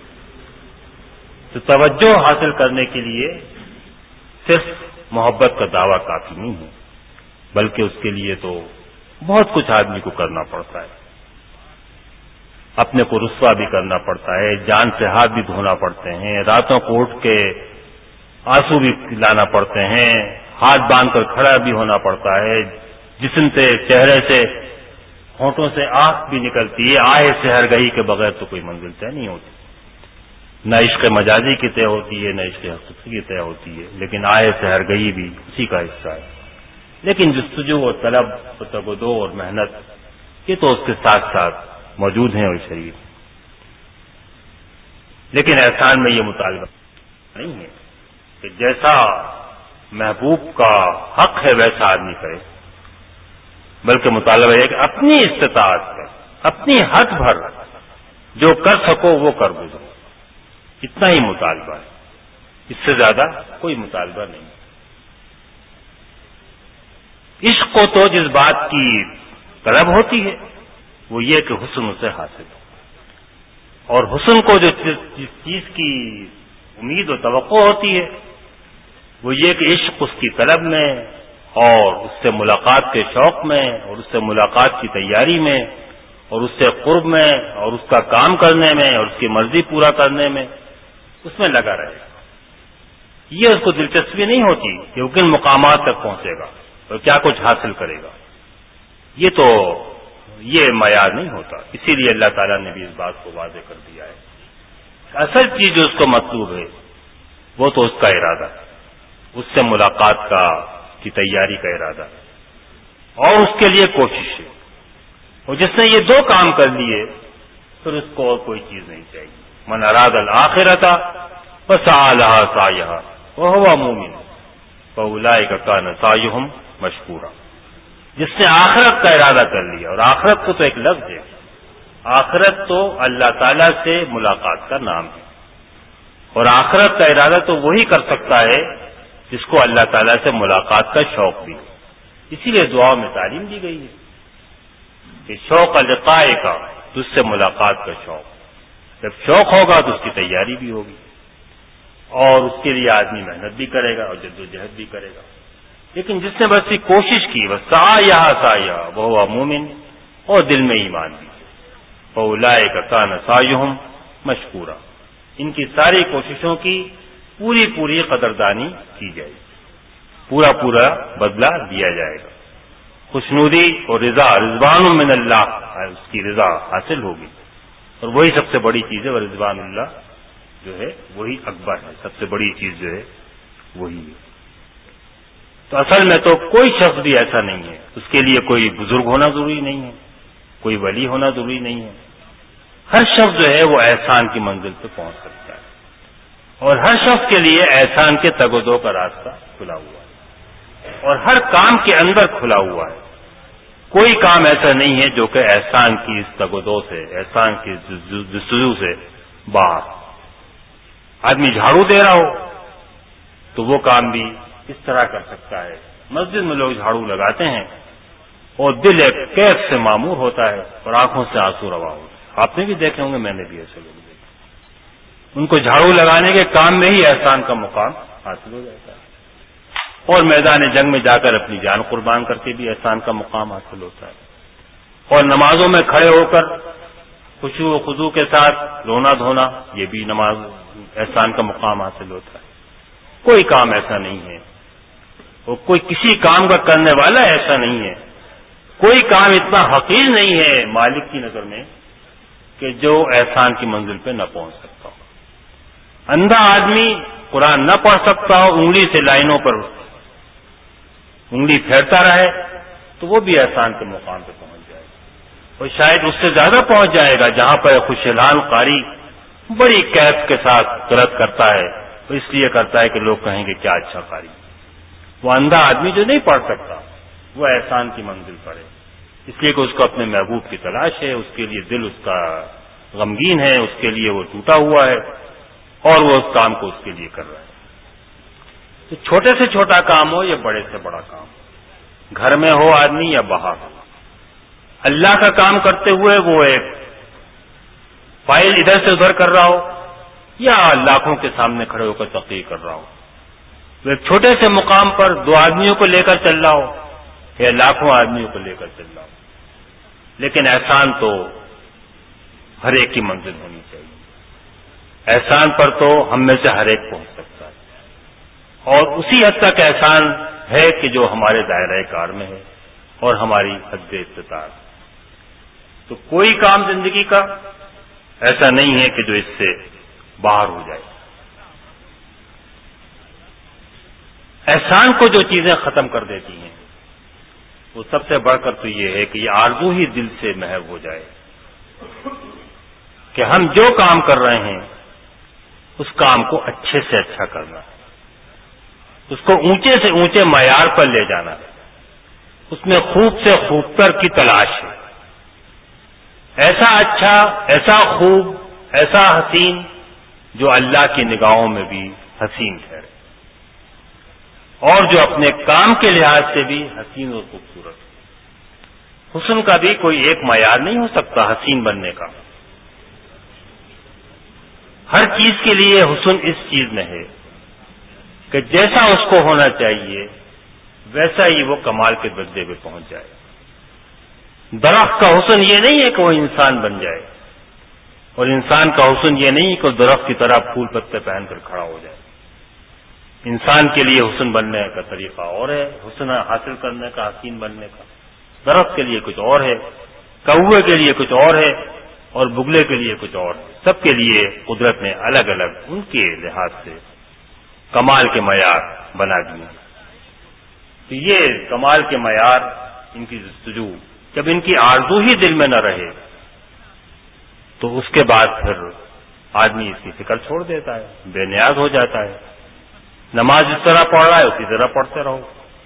تو توجہ حاصل کرنے کے لیے صرف محبت کا دعویٰ کافی نہیں ہے، بلکہ اس کے لیے تو بہت کچھ آدمی کو کرنا پڑتا ہے، اپنے کو رسوا بھی کرنا پڑتا ہے، جان سے ہاتھ بھی دھونا پڑتے ہیں، راتوں کو اٹھ کے آنسو بھی لانا پڑتے ہیں، ہاتھ باندھ کر کھڑا بھی ہونا پڑتا ہے، جسم سے، چہرے سے، ہونٹوں سے آنکھ بھی نکلتی ہے۔ آہ سحرگہی کے بغیر تو کوئی منزل طے نہیں ہوتی، نہ عشق مجازی کی طے ہوتی ہے، نہ عشق حقیقی کی طے ہوتی ہے، لیکن آہ سحرگہی بھی اسی کا حصہ ہے۔ لیکن جستجو اور طلب اور تگودو اور محنت یہ تو اس کے ساتھ ساتھ موجود ہیں اور شریف، لیکن احسان میں یہ مطالبہ نہیں ہے کہ جیسا محبوب کا حق ہے ویسا آدمی کرے، بلکہ مطالبہ ہے کہ اپنی استطاعت پر، اپنی حد بھر جو کر سکو وہ کر گزرو، اتنا ہی مطالبہ ہے، اس سے زیادہ کوئی مطالبہ نہیں۔ عشق کو تو جس بات کی طلب ہوتی ہے وہ یہ کہ حسن اسے حاصل ہو، اور حسن کو جس چیز کی امید و توقع ہوتی ہے وہ یہ کہ عشق اس کی طلب میں اور اس سے ملاقات کے شوق میں اور اس سے ملاقات کی تیاری میں اور اس سے قرب میں اور اس کا کام کرنے میں اور اس کی مرضی پورا کرنے میں اس میں لگا رہے گا۔ یہ اس کو دلچسپی نہیں ہوتی کہ وہ کن مقامات تک پہنچے گا اور کیا کچھ حاصل کرے گا، یہ معیار نہیں ہوتا۔ اسی لیے اللہ تعالیٰ نے بھی اس بات کو واضح کر دیا ہے۔ اصل چیز جو اس کو مطلوب ہے وہ تو اس کا ارادہ، اس سے ملاقات کی تیاری کا ارادہ اور اس کے لیے کوشش ہے، اور جس نے یہ دو کام کر لیے پھر اس کو اور کوئی چیز نہیں چاہیے۔ من اراد الآخرۃ فسعی لہا سعیہا وہو مؤمن فاولئک کان سعیہم مشکورا۔ جس نے آخرت کا ارادہ کر لیا، اور آخرت کو تو ایک لفظ ہے، آخرت تو اللہ تعالی سے ملاقات کا نام ہے، اور آخرت کا ارادہ تو وہی کر سکتا ہے جس کو اللہ تعالیٰ سے ملاقات کا شوق بھی ہے۔ اسی لیے دعا میں تعلیم دی گئی ہے کہ شوق لقاء کا، تجھ سے ملاقات کا شوق، جب شوق ہوگا تو اس کی تیاری بھی ہوگی، اور اس کے لیے آدمی محنت بھی کرے گا اور جد و جہد بھی کرے گا۔ لیکن جس نے بس یہ کوشش کی، بس سعیہا وہو مومن، اور دل میں ایمان بھی، فاولئک کان سعیہم مشکورا، ان کی ساری کوششوں کی پوری قدردانی کی جائے گی، پورا بدلہ دیا جائے گا، خوشنودی اور رضا، رضوان من اللہ، اس کی رضا حاصل ہوگی، اور وہی سب سے بڑی چیز ہے، اور رضوان اللہ جو ہے وہی اکبر ہے، سب سے بڑی چیز جو ہے وہی ہے۔ تو اصل میں تو کوئی شخص بھی ایسا نہیں ہے، اس کے لیے کوئی بزرگ ہونا ضروری نہیں ہے، کوئی ولی ہونا ضروری نہیں ہے، ہر شخص جو ہے وہ احسان کی منزل پہ پہنچ سکتا ہے، اور ہر شخص کے لیے احسان کے تگ و دو کا راستہ کھلا ہوا ہے، اور ہر کام کے اندر کھلا ہوا ہے۔ کوئی کام ایسا نہیں ہے جو کہ احسان کی اس تگ و دو سے، احسان کی جستجو سے باہر۔ آدمی جھاڑو دے رہا ہو تو وہ کام بھی اس طرح کر سکتا ہے۔ مسجد میں لوگ جھاڑو لگاتے ہیں اور دل ایک کیف سے معمور ہوتا ہے اور آنکھوں سے آنسو روا ہوتا ہے۔ آپ نے بھی دیکھے ہوں گے، میں نے بھی ایسے لوگ دیکھے، ان کو جھاڑو لگانے کے کام میں ہی احسان کا مقام حاصل ہو جاتا ہے، اور میدان جنگ میں جا کر اپنی جان قربان کر کے بھی احسان کا مقام حاصل ہوتا ہے، اور نمازوں میں کھڑے ہو کر خشوع و خضوع کے ساتھ رونا دھونا، یہ بھی نماز احسان کا مقام حاصل ہوتا ہے۔ کوئی کام ایسا نہیں ہے، اور کوئی کسی کام کا کرنے والا ایسا نہیں ہے، کوئی کام اتنا حقیر نہیں ہے مالک کی نظر میں کہ جو احسان کی منزل پہ نہ پہنچ سکتا ہو۔ اندھا آدمی قرآن نہ پڑھ سکتا ہو، انگلی سے لائنوں پر انگلی پھیرتا رہے تو وہ بھی احسان کے مقام پہ پہنچ جائے گا، اور شاید اس سے زیادہ پہنچ جائے گا، جہاں پر خوشحال قاری بڑی کیف کے ساتھ قرأت کرتا ہے، تو اس لیے کرتا ہے کہ لوگ کہیں گے کیا اچھا قاری۔ وہ اندھا آدمی جو نہیں پڑھ سکتا وہ احسان کی منزل پر ہے، اس لیے کہ اس کو اپنے محبوب کی تلاش ہے، اس کے لیے دل اس کا غمگین ہے، اس کے لیے وہ ٹوٹا ہوا ہے، اور وہ اس کام کو اس کے لیے کر رہا ہے۔ تو چھوٹے سے چھوٹا کام ہو یا بڑے سے بڑا کام، گھر میں ہو آدمی یا باہر ہو، اللہ کا کام کرتے ہوئے وہ ایک فائل ادھر سے ادھر کر رہا ہو یا لاکھوں کے سامنے کھڑے ہو کر تقریر کر رہا ہو، وہ ایک چھوٹے سے مقام پر دو آدمیوں کو لے کر چل رہا ہو یا لاکھوں آدمیوں کو لے کر چل رہا ہو، لیکن احسان تو ہر ایک کی منزل ہونی چاہیے۔ احسان پر تو ہم میں سے ہر ایک پہنچ سکتا ہے، اور اسی حد تک احسان ہے کہ جو ہمارے دائرہ کار میں ہے اور ہماری حد استطاعت۔ تو کوئی کام زندگی کا ایسا نہیں ہے کہ جو اس سے باہر ہو جائے۔ احسان کو جو چیزیں ختم کر دیتی ہیں وہ سب سے بڑھ کر تو یہ ہے کہ یہ آرزو ہی دل سے محو ہو جائے کہ ہم جو کام کر رہے ہیں اس کام کو اچھے سے اچھا کرنا ہے، اس کو اونچے سے اونچے معیار پر لے جانا ہے، اس میں خوب سے خوبتر کی تلاش ہے، ایسا اچھا، ایسا خوب، ایسا حسین جو اللہ کی نگاہوں میں بھی حسین ٹھہرے اور جو اپنے کام کے لحاظ سے بھی حسین اور خوبصورت ہے۔ حسن کا بھی کوئی ایک معیار نہیں ہو سکتا حسین بننے کا، ہر چیز کے لیے حسن اس چیز میں ہے کہ جیسا اس کو ہونا چاہیے ویسا ہی وہ کمال کے درجے پہ پہنچ جائے۔ درخت کا حسن یہ نہیں ہے کہ وہ انسان بن جائے، اور انسان کا حسن یہ نہیں کہ وہ درخت کی طرح پھول پتے پہن کر کھڑا ہو جائے۔ انسان کے لیے حسن بننے کا طریقہ اور ہے، حسن حاصل کرنے کا، حسین بننے کا۔ درخت کے لیے کچھ اور ہے، کوے کے لیے کچھ اور ہے، اور بگلے کے لیے کچھ اور ہے۔ سب کے لیے قدرت نے الگ الگ ان کے لحاظ سے کمال کے معیار بنا دیے۔ تو یہ کمال کے معیار، ان کی جستجو، جب ان کی آرزو ہی دل میں نہ رہے تو اس کے بعد پھر آدمی اس کی فکر چھوڑ دیتا ہے، بے نیاز ہو جاتا ہے۔ نماز جس طرح پڑھ رہا ہے اسی طرح پڑھتے رہو،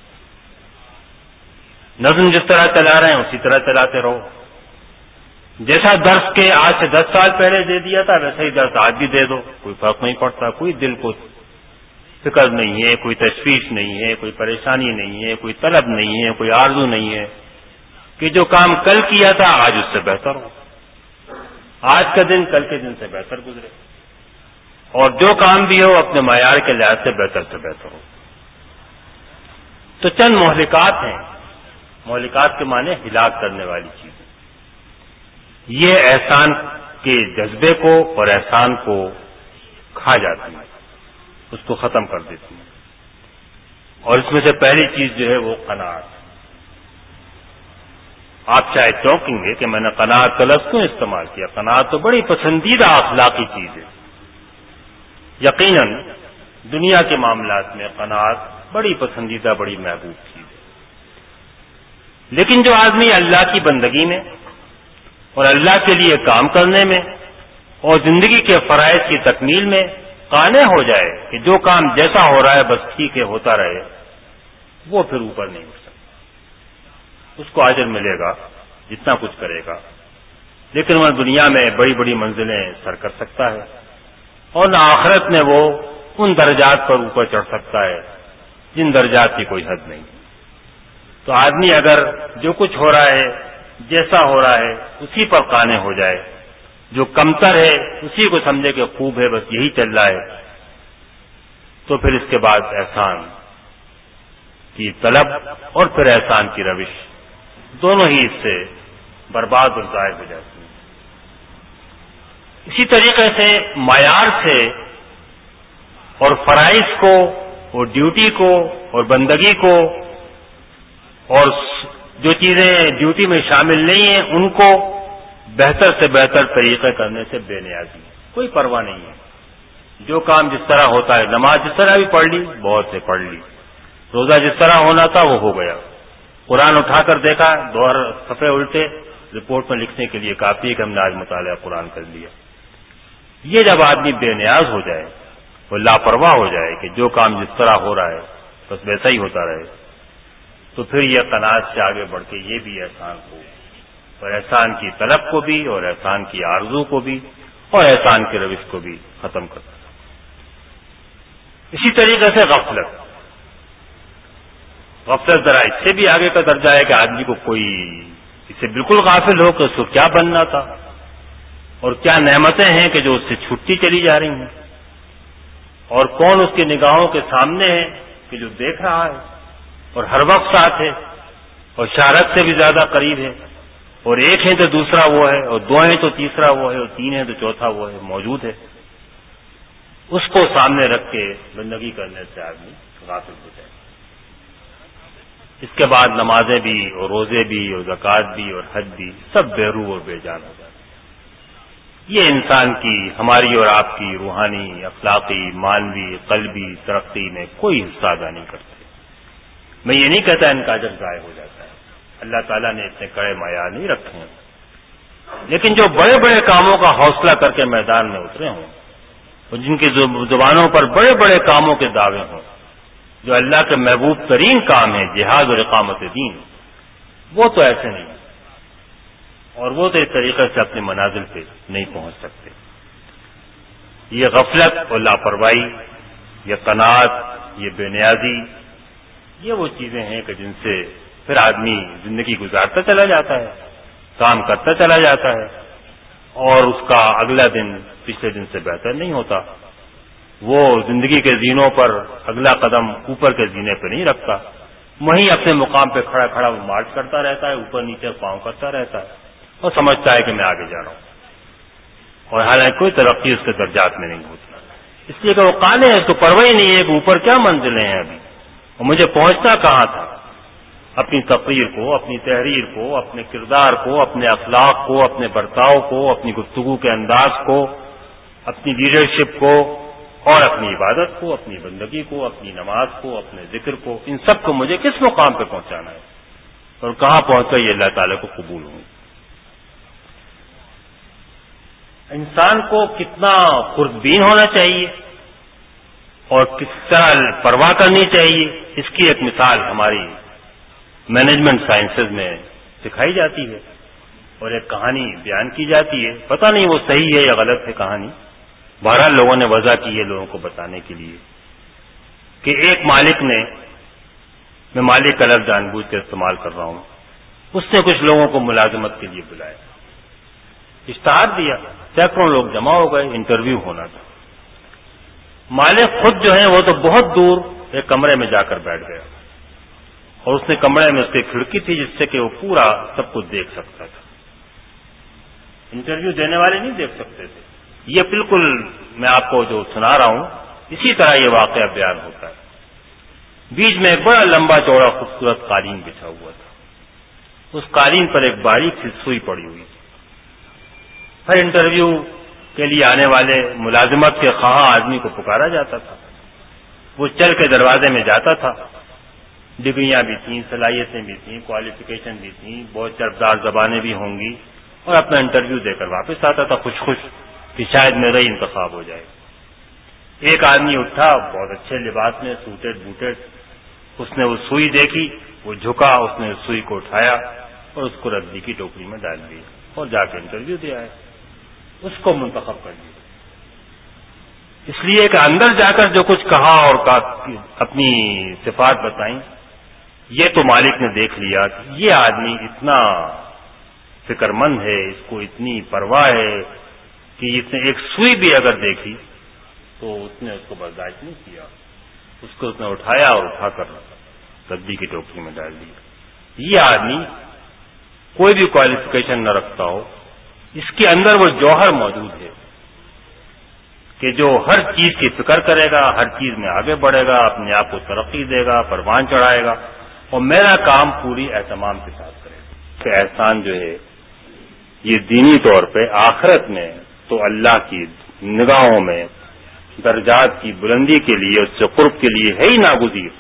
نظم جس طرح چلا رہے ہیں اسی طرح چلاتے رہو، جیسا درس کے آج سے 10 سال پہلے دے دیا تھا ویسا ہی درس آج بھی دے دو، کوئی فرق نہیں پڑتا، کوئی دل کو فکر نہیں ہے، کوئی تشویش نہیں ہے، کوئی پریشانی نہیں ہے، کوئی طلب نہیں ہے، کوئی آرزو نہیں ہے کہ جو کام کل کیا تھا آج اس سے بہتر ہو، آج کا دن کل کے دن سے بہتر گزرے، اور جو کام بھی ہو اپنے معیار کے لحاظ سے بہتر ہو۔ تو چند مہلکات ہیں، مہلکات کے معنی ہلاک کرنے والی چیزیں، یہ احسان کے جذبے کو اور احسان کو کھا جاتی ہیں، اس کو ختم کر دیتی ہیں، اور اس میں سے پہلی چیز جو ہے وہ قناعت۔ آپ شاید چونکیں گے کہ میں نے قناعت کا لفظ کیوں استعمال کیا؟ قناعت تو بڑی پسندیدہ اخلاقی چیز ہے، یقیناً دنیا کے معاملات میں قناعت بڑی پسندیدہ، بڑی محبوب چیز ہے، لیکن جو آدمی اللہ کی بندگی میں اور اللہ کے لیے کام کرنے میں اور زندگی کے فرائض کی تکمیل میں قانع ہو جائے کہ جو کام جیسا ہو رہا ہے بس ٹھیک ہے ہوتا رہے، وہ پھر اوپر نہیں اٹھ سکتا، اس کو اجر ملے گا جتنا کچھ کرے گا، لیکن وہ دنیا میں بڑی بڑی منزلیں سر کر سکتا ہے، اور نہ آخرت میں وہ ان درجات پر اوپر چڑھ سکتا ہے جن درجات کی کوئی حد نہیں۔ تو آدمی اگر جو کچھ ہو رہا ہے جیسا ہو رہا ہے اسی پر قانع ہو جائے، جو کمتر ہے اسی کو سمجھے کہ خوب ہے بس یہی چل رہا ہے، تو پھر اس کے بعد احسان کی طلب اور پھر احسان کی روش دونوں ہی اس سے برباد اور ضائع ہو جاتی ہیں۔ اسی طریقے سے معیار سے اور فرائض کو اور ڈیوٹی کو اور بندگی کو اور جو چیزیں ڈیوٹی میں شامل نہیں ہیں ان کو بہتر سے بہتر طریقے کرنے سے بے نیازی، کوئی پرواہ نہیں ہے، جو کام جس طرح ہوتا ہے، نماز جس طرح بھی پڑھ لی بہت سے پڑھ لی، روزہ جس طرح ہونا تھا وہ ہو گیا، قرآن اٹھا کر دیکھا 2 صفحے الٹے رپورٹ میں لکھنے کے لیے کافی ہے کہ ہم نے آج مطالعہ قرآن کر لیا۔ یہ جب آدمی بے نیاز ہو جائے، وہ لاپرواہ ہو جائے کہ جو کام جس طرح ہو رہا ہے بس ویسا ہی ہوتا رہے، تو پھر یہ قناعت سے آگے بڑھ کے یہ بھی احسان کو اور احسان کی طلب کو بھی اور احسان کی آرزو کو بھی اور احسان کی روش کو بھی ختم کرتا ہے۔ اسی طریقے سے غفلت ذرا اس سے بھی آگے کا درجہ ہے کہ آدمی کو کوئی اس سے بالکل غافل ہو کہ اس کو کیا بننا تھا اور کیا نعمتیں ہیں کہ جو اس سے چھوٹتی چلی جا رہی ہیں، اور کون اس کی نگاہوں کے سامنے ہے کہ جو دیکھ رہا ہے اور ہر وقت ساتھ ہے اور شہرت سے بھی زیادہ قریب ہے، اور ایک ہے تو دوسرا وہ ہے، اور 2 ہیں تو تیسرا وہ ہے، اور 3 ہیں تو چوتھا وہ ہے، موجود ہے۔ اس کو سامنے رکھ کے بندگی کرنے سے آدمی غافل ہو جائے۔ اس کے بعد نمازیں بھی اور روزے بھی اور زکوٰۃ بھی اور حج بھی سب بے روح اور بے جان ہو جاتے ہیں۔ یہ انسان کی، ہماری اور آپ کی روحانی، اخلاقی، مانوی، قلبی ترقی میں کوئی حصہ ادا نہیں کرتے۔ میں یہ نہیں کہتا ان کا اجر ضائع ہو جاتا ہے، اللہ تعالیٰ نے اتنے کڑے معیار نہیں رکھے ہیں، لیکن جو بڑے بڑے کاموں کا حوصلہ کر کے میدان میں اترے ہوں اور جن کی زبانوں پر بڑے بڑے کاموں کے دعوے ہوں، جو اللہ کے محبوب ترین کام ہے جہاد اور اقامت دین، وہ تو ایسے نہیں، اور وہ تو اس طریقے سے اپنی منازل پہ نہیں پہنچ سکتے۔ یہ غفلت اور لاپرواہی، یہ قناعت، یہ بے نیازی، یہ وہ چیزیں ہیں کہ جن سے پھر آدمی زندگی گزارتا چلا جاتا ہے، کام کرتا چلا جاتا ہے، اور اس کا اگلا دن پچھلے دن سے بہتر نہیں ہوتا۔ وہ زندگی کے زینوں پر اگلا قدم اوپر کے زینے پہ نہیں رکھتا، وہیں اپنے مقام پہ کھڑا کھڑا وہ مارچ کرتا رہتا ہے، اوپر نیچے پاؤں کرتا رہتا ہے، اور سمجھتا ہے کہ میں آگے جا رہا ہوں، اور حالانکہ کوئی ترقی اس کے درجات میں نہیں ہوتی، اس لیے کہ وہ کانے ہیں، اس کو پرواہ ہی نہیں ہے کہ اوپر کیا منزلیں ہیں ابھی، اور مجھے پہنچنا کہاں تھا۔ اپنی تقریر کو، اپنی تحریر کو، اپنے کردار کو، اپنے اخلاق کو، اپنے برتاؤ کو، اپنی گفتگو کے انداز کو، اپنی لیڈرشپ کو، اور اپنی عبادت کو، اپنی بندگی کو، اپنی نماز کو، اپنے ذکر کو، ان سب کو مجھے کس مقام پہ پہنچانا ہے اور کہاں پہنچ کر یہ اللہ تعالیٰ کو قبول ہوں۔ انسان کو کتنا خوردبین ہونا چاہیے اور کس طرح پرواہ کرنی چاہیے، اس کی ایک مثال ہماری مینجمنٹ سائنسز میں سکھائی جاتی ہے، اور ایک کہانی بیان کی جاتی ہے، پتہ نہیں وہ صحیح ہے یا غلط ہے کہانی، بہرحال لوگوں نے وضع کی ہے لوگوں کو بتانے کے لیے کہ ایک مالک نے، میں مالک کا لفظ جان بوجھ کر استعمال کر رہا ہوں، اس نے کچھ لوگوں کو ملازمت کے لیے بلایا، اشتہار دیا، سینکڑوں لوگ جمع ہو گئے، انٹرویو ہونا تھا۔ مالک خود جو ہے وہ تو بہت دور ایک کمرے میں جا کر بیٹھ گیا، اور اس نے کمرے میں اس کی کھڑکی تھی جس سے کہ وہ پورا سب کچھ دیکھ سکتا تھا، انٹرویو دینے والے نہیں دیکھ سکتے تھے۔ یہ بالکل میں آپ کو جو سنا رہا ہوں اسی طرح یہ واقعہ بیان ہوتا ہے۔ بیچ میں ایک بڑا لمبا چوڑا خوبصورت قالین بچھا ہوا تھا، اس قالین پر ایک باریک سی سوئی پڑی ہوئی تھی۔ ہر انٹرویو کے لیے آنے والے ملازمت کے خواہاں آدمی کو پکارا جاتا تھا، وہ چل کے دروازے میں جاتا تھا، ڈگریاں بھی تھیں، صلاحیتیں بھی تھیں، کوالیفیکیشن بھی تھیں، بہت چربدار زبانیں بھی ہوں گی، اور اپنا انٹرویو دے کر واپس آتا تھا خوش خوش کہ شاید میرا ہی انتخاب ہو جائے۔ ایک آدمی اٹھا بہت اچھے لباس میں، سوٹڈ بوٹڈ، اس نے وہ سوئی دیکھی، وہ جھکا، اس نے سوئی کو اٹھایا اور اس کو ردی کی ٹوکری میں ڈال دیا اور جا کے انٹرویو دیا ہے، اس کو منتخب کر دیا۔ اس لیے کہ اندر جا کر جو کچھ کہا اور اپنی صفات بتائیں، یہ تو مالک نے دیکھ لیا کہ یہ آدمی اتنا فکر مند ہے، اس کو اتنی پرواہ ہے کہ اس نے ایک سوئی بھی اگر دیکھی تو اس نے اس کو برداشت نہیں کیا، اس کو اس نے اٹھایا اور اٹھا کر ردی کی ٹوکری میں ڈال دیا۔ یہ آدمی کوئی بھی کوالیفیکیشن نہ رکھتا ہو، اس کے اندر وہ جوہر موجود ہے کہ جو ہر چیز کی فکر کرے گا، ہر چیز میں آگے بڑھے گا، اپنے آپ کو ترقی دے گا، پروان چڑھائے گا، اور میرا کام پوری اہتمام کے ساتھ کرے گا۔ کہ احسان جو ہے یہ دینی طور پہ آخرت میں تو اللہ کی نگاہوں میں درجات کی بلندی کے لیے، اس سے قرب کے لیے ہے ہی ناگزیر،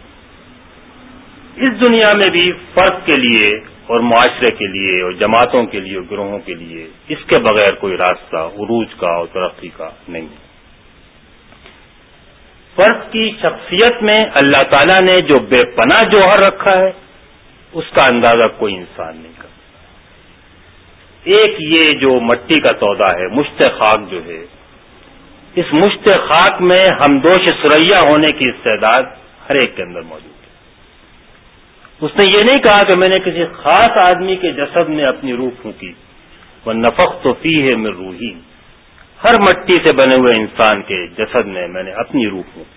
اس دنیا میں بھی فرد کے لیے اور معاشرے کے لیے اور جماعتوں کے لیے اور گروہوں کے لیے اس کے بغیر کوئی راستہ عروج کا اور ترقی کا نہیں ہے۔ فرد کی شخصیت میں اللہ تعالیٰ نے جو بے پناہ جوہر رکھا ہے اس کا اندازہ کوئی انسان نہیں کرتا۔ ایک یہ جو مٹی کا سودا ہے، مشت خاک جو ہے، اس مشت خاک میں ہمدوش ثریا ہونے کی استعداد ہر ایک کے اندر موجود ہے۔ اس نے یہ نہیں کہا کہ میں نے کسی خاص آدمی کے جسد میں اپنی روح پھونکی، وَنَفَخْتُ فِيهِ مِن رُوحِي، ہر مٹی سے بنے ہوئے انسان کے جسد میں نے اپنی روح پھونکی،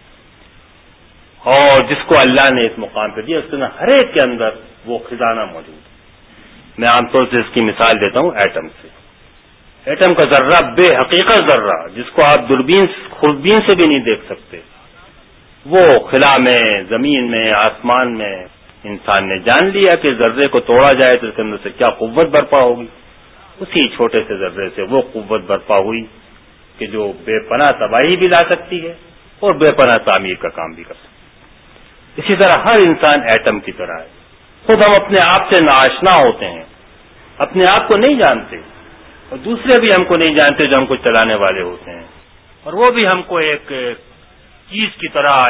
اور جس کو اللہ نے اس مقام پہ دیا اس نے ہر ایک کے اندر وہ خزانہ موجود ہے۔ میں عام طور سے اس کی مثال دیتا ہوں ایٹم سے۔ ایٹم کا ذرہ، بے حقیقت ذرہ، جس کو آپ خوردبین سے بھی نہیں دیکھ سکتے، وہ خلا میں، زمین میں، آسمان میں انسان نے جان لیا کہ ذرے کو توڑا جائے تو اس کے اندر سے کیا قوت برپا ہوگی۔ اسی چھوٹے سے ذرے سے وہ قوت برپا ہوئی کہ جو بے پناہ تباہی بھی لا سکتی ہے اور بے پناہ تعمیر کا کام بھی کر سکتی ہے۔ اسی طرح ہر انسان ایٹم کی طرح ہے۔ خود ہم اپنے آپ سے ناآشنا ہوتے ہیں، اپنے آپ کو نہیں جانتے، اور دوسرے بھی ہم کو نہیں جانتے جو ہم کو چلانے والے ہوتے ہیں، اور وہ بھی ہم کو ایک چیز کی طرح، ایک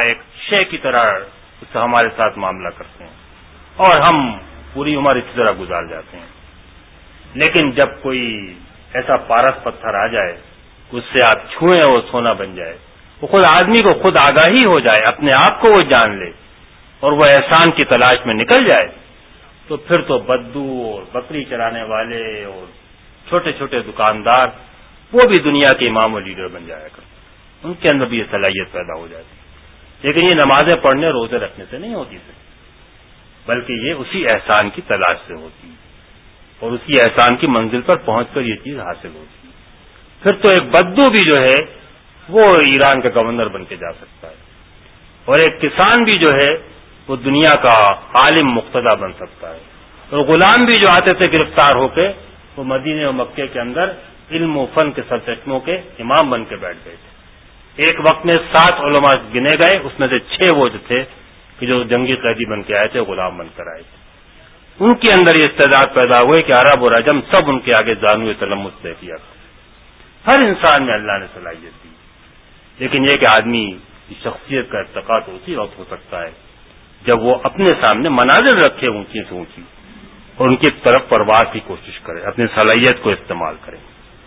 شے کی طرح اس سے ہمارے ساتھ معاملہ کرتے ہیں اور ہم پوری عمر اسی طرح گزار جاتے ہیں. لیکن جب کوئی ایسا پارس پتھر آ جائے اس سے آپ چھوئیں اور سونا بن جائے، وہ خود آدمی کو خود آگاہی ہو جائے، اپنے آپ کو وہ جان لے اور وہ احسان کی تلاش میں نکل جائے، تو پھر تو بدو اور بکری چرانے والے اور چھوٹے چھوٹے دکاندار وہ بھی دنیا کے امام و لیڈر بن جایا کرتے، ان کے اندر بھی یہ صلاحیت پیدا ہو جاتی. لیکن یہ نمازیں پڑھنے روزے رکھنے سے نہیں ہوتی تھی، بلکہ یہ اسی احسان کی تلاش سے ہوتی ہے اور اسی احسان کی منزل پر پہنچ کر یہ چیز حاصل ہوتی ہے. پھر تو ایک بدو بھی جو ہے وہ ایران کا گورنر بن کے جا سکتا ہے اور ایک کسان بھی جو ہے وہ دنیا کا عالم مقتدی بن سکتا ہے، اور غلام بھی جو آتے تھے گرفتار ہو کے وہ مدینے و مکے کے اندر علم و فن کے سرچشموں کے امام بن کے بیٹھ گئے تھے. ایک وقت میں 7 علماء گنے گئے، اس میں سے 6 وہ جو تھے کہ جو جنگی قیدی بن کے آئے تھے، غلام بن کر آئے تھے. ان کے اندر یہ استعداد پیدا ہوئے کہ عرب اور عجم سب ان کے آگے زانو تلمس دے دیا. ہر انسان میں اللہ نے صلاحیت دی، لیکن یہ کہ آدمی کی شخصیت کا ارتقا تو اسی وقت ہو سکتا ہے جب وہ اپنے سامنے مناظر رکھے اونچی سے اونچی اور ان کی طرف پرواز کی کوشش کرے، اپنی صلاحیت کو استعمال کرے.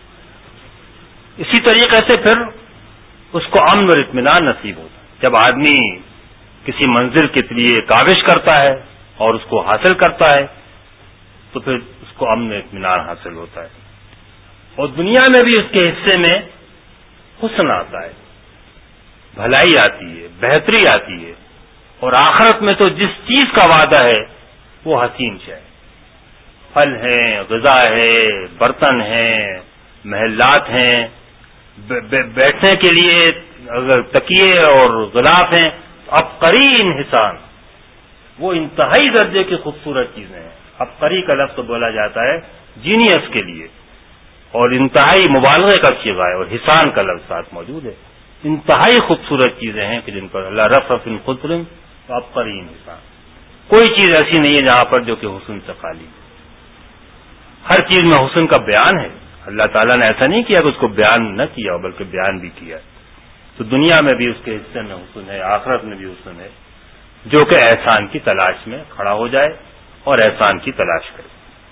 اسی طریقے سے پھر اس کو امن اور اطمینان نصیب ہوتا ہے. جب آدمی کسی منزل کے لیے کاوش کرتا ہے اور اس کو حاصل کرتا ہے تو پھر اس کو امن و اطمینان حاصل ہوتا ہے اور دنیا میں بھی اس کے حصے میں حسن آتا ہے، بھلائی آتی ہے، بہتری آتی ہے، اور آخرت میں تو جس چیز کا وعدہ ہے وہ حسین ہے. پھل ہیں، غذا ہے، برتن ہیں، محلات ہیں، بیٹھنے کے لیے اگر تکیے اور غلاف ہیں، عبقرین حسان، وہ انتہائی درجے کی خوبصورت چیزیں ہیں. عبقری کا لفظ تو بولا جاتا ہے جینیس کے لیے اور انتہائی مبالغے کا صیغہ ہے، اور حسان کا لفظ ساتھ موجود ہے. انتہائی خوبصورت چیزیں ہیں کہ جن پر اللہ رفرف خضر عبقرین حسان. کوئی چیز ایسی نہیں ہے جہاں پر جو کہ حسن سے خالی ہے. ہر چیز میں حسن کا بیان ہے. اللہ تعالیٰ نے ایسا نہیں کیا کہ اس کو بیان نہ کیا بلکہ بیان بھی کیا. تو دنیا میں بھی اس کے حصے میں حسن ہے، آخرت میں بھی حسن ہے، جو کہ احسان کی تلاش میں کھڑا ہو جائے اور احسان کی تلاش کرے.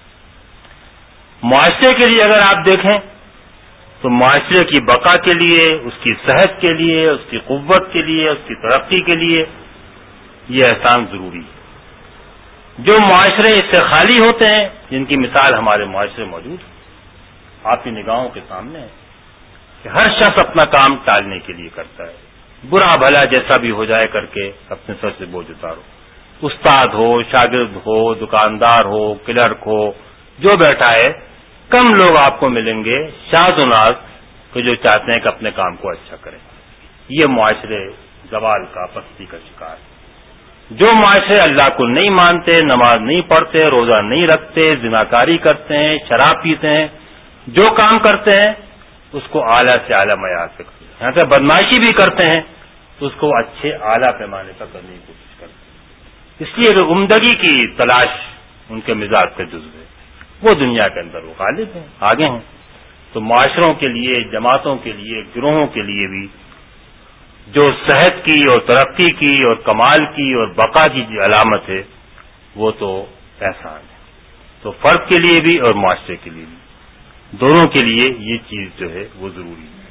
معاشرے کے لیے اگر آپ دیکھیں تو معاشرے کی بقا کے لیے، اس کی صحت کے لیے، اس کی قوت کے لیے، اس کی ترقی کے لیے یہ احسان ضروری ہے. جو معاشرے اس سے خالی ہوتے ہیں، جن کی مثال ہمارے معاشرے موجود ہے، آپ کی نگاہوں کے سامنے ہے کہ ہر شخص اپنا کام ٹالنے کے لیے کرتا ہے، برا بھلا جیسا بھی ہو جائے کر کے اپنے سر سے بوجھ اتارو. استاد ہو، شاگرد ہو، دکاندار ہو، کلرک ہو، جو بیٹھا ہے، کم لوگ آپ کو ملیں گے شاذ و ناز کہ جو چاہتے ہیں کہ اپنے کام کو اچھا کریں. یہ معاشرے زوال کا، پستی کا شکار ہے. جو معاشرے اللہ کو نہیں مانتے، نماز نہیں پڑھتے، روزہ نہیں رکھتے، زناکاری کرتے ہیں، شراب پیتے ہیں، جو کام کرتے ہیں اس کو اعلیٰ سے اعلیٰ معیار سے کرتے ہیں. یہاں سے بدمعاشی بھی کرتے ہیں تو اس کو اچھے اعلیٰ پیمانے پر کرنے کی کوشش کرتے ہیں. اس لیے کہ عمدگی کی تلاش ان کے مزاج کا جزو ہے. وہ دنیا کے اندر وہ غالب ہیں، آگے ہیں. تو معاشروں کے لیے، جماعتوں کے لیے، گروہوں کے لیے بھی جو صحت کی اور ترقی کی اور کمال کی اور بقا کی جو علامت ہے وہ تو احسان ہے. تو فرد کے لیے بھی اور معاشرے کے لیے بھی، دونوں کے لیے یہ چیز جو ہے وہ ضروری ہے.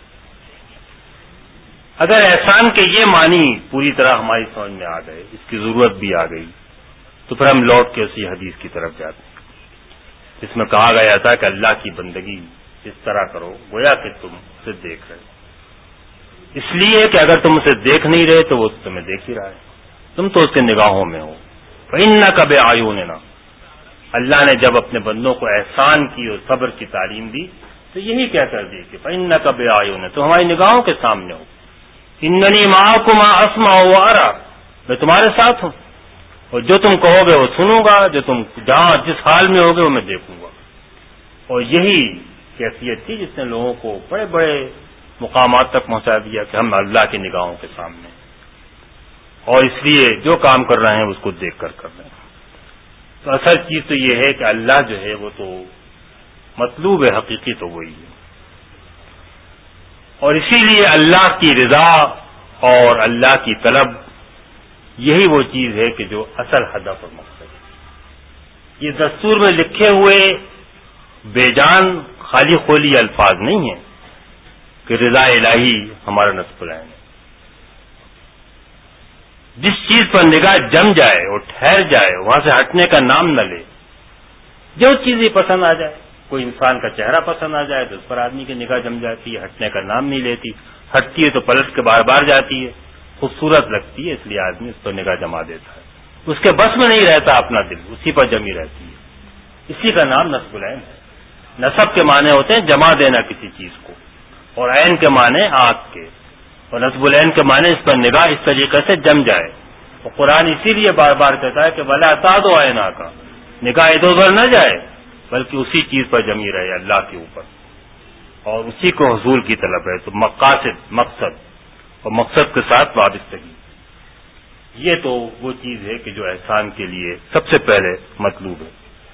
اگر احسان کے یہ معنی پوری طرح ہماری سمجھ میں آ گئے، اس کی ضرورت بھی آ گئی، تو پھر ہم لوٹ کے اسی حدیث کی طرف جاتے ہیں جس میں کہا گیا تھا کہ اللہ کی بندگی اس طرح کرو گویا کہ تم اسے دیکھ رہے ہو. اس لیے کہ اگر تم اسے دیکھ نہیں رہے تو وہ تمہیں دیکھ ہی رہا ہے، تم تو اس کے نگاہوں میں ہو. فَإِنَّكَ بِأَعْيُنِنَا، اللہ نے جب اپنے بندوں کو احسان کی اور صبر کی تعلیم دی تو یہی کہہ کر دی کہ فَإِنَّكَ بِأَعْيُنِنَا، تو ہماری نگاہوں کے سامنے ہو. إِنَّنِي مَعَكُمْ أَسْمَعُ وَأَرَىٰ، میں تمہارے ساتھ ہوں اور جو تم کہو گے وہ سنوں گا، جو تم جہاں جس حال میں ہوگے وہ میں دیکھوں گا. اور یہی کیفیت تھی جس نے لوگوں کو بڑے بڑے مقامات تک پہنچا دیا کہ ہم اللہ کی نگاہوں کے سامنے، اور اس لیے جو کام کر رہے ہیں اس کو دیکھ کر رہے ہیں. تو اصل چیز تو یہ ہے کہ اللہ جو ہے وہ تو مطلوب حقیقی تو وہی ہے، اور اسی لیے اللہ کی رضا اور اللہ کی طلب یہی وہ چیز ہے کہ جو اصل ہدف اور مقصد ہے۔ یہ دستور میں لکھے ہوئے بے جان خالی خولی الفاظ نہیں ہیں کہ رضا الہی ہمارا نصب العین ہے۔ جس چیز پر نگاہ جم جائے اور ٹھہر جائے، وہاں سے ہٹنے کا نام نہ لے، جو چیز ہی پسند آ جائے، کوئی انسان کا چہرہ پسند آ جائے تو اس پر آدمی کی نگاہ جم جاتی ہے، ہٹنے کا نام نہیں لیتی، ہٹتی ہے تو پلٹ کے بار بار جاتی ہے، خوبصورت لگتی ہے اس لیے آدمی اس پر نگاہ جما دیتا ہے، اس کے بس میں نہیں رہتا اپنا دل، اسی پر جمی رہتی ہے، اسی کا نام نصب العین ہے۔ نصب کے معنی ہوتے ہیں جمع دینا کسی چیز کو، اور عین کے معنی آنکھ کے، اور نصب العین کے معنی اس پر نگاہ اس طریقے سے جم جائے۔ اور قرآن اسی لیے بار بار کہتا ہے کہ ولا تعدوا عیناک، نگاہ ادھر ادھر نہ جائے بلکہ اسی چیز پر جمی رہے، اللہ کے اوپر، اور اسی کو حصول کی طلب ہے۔ تو مقصد اور مقصد کے ساتھ وابستگی، یہ تو وہ چیز ہے کہ جو احسان کے لیے سب سے پہلے مطلوب ہے۔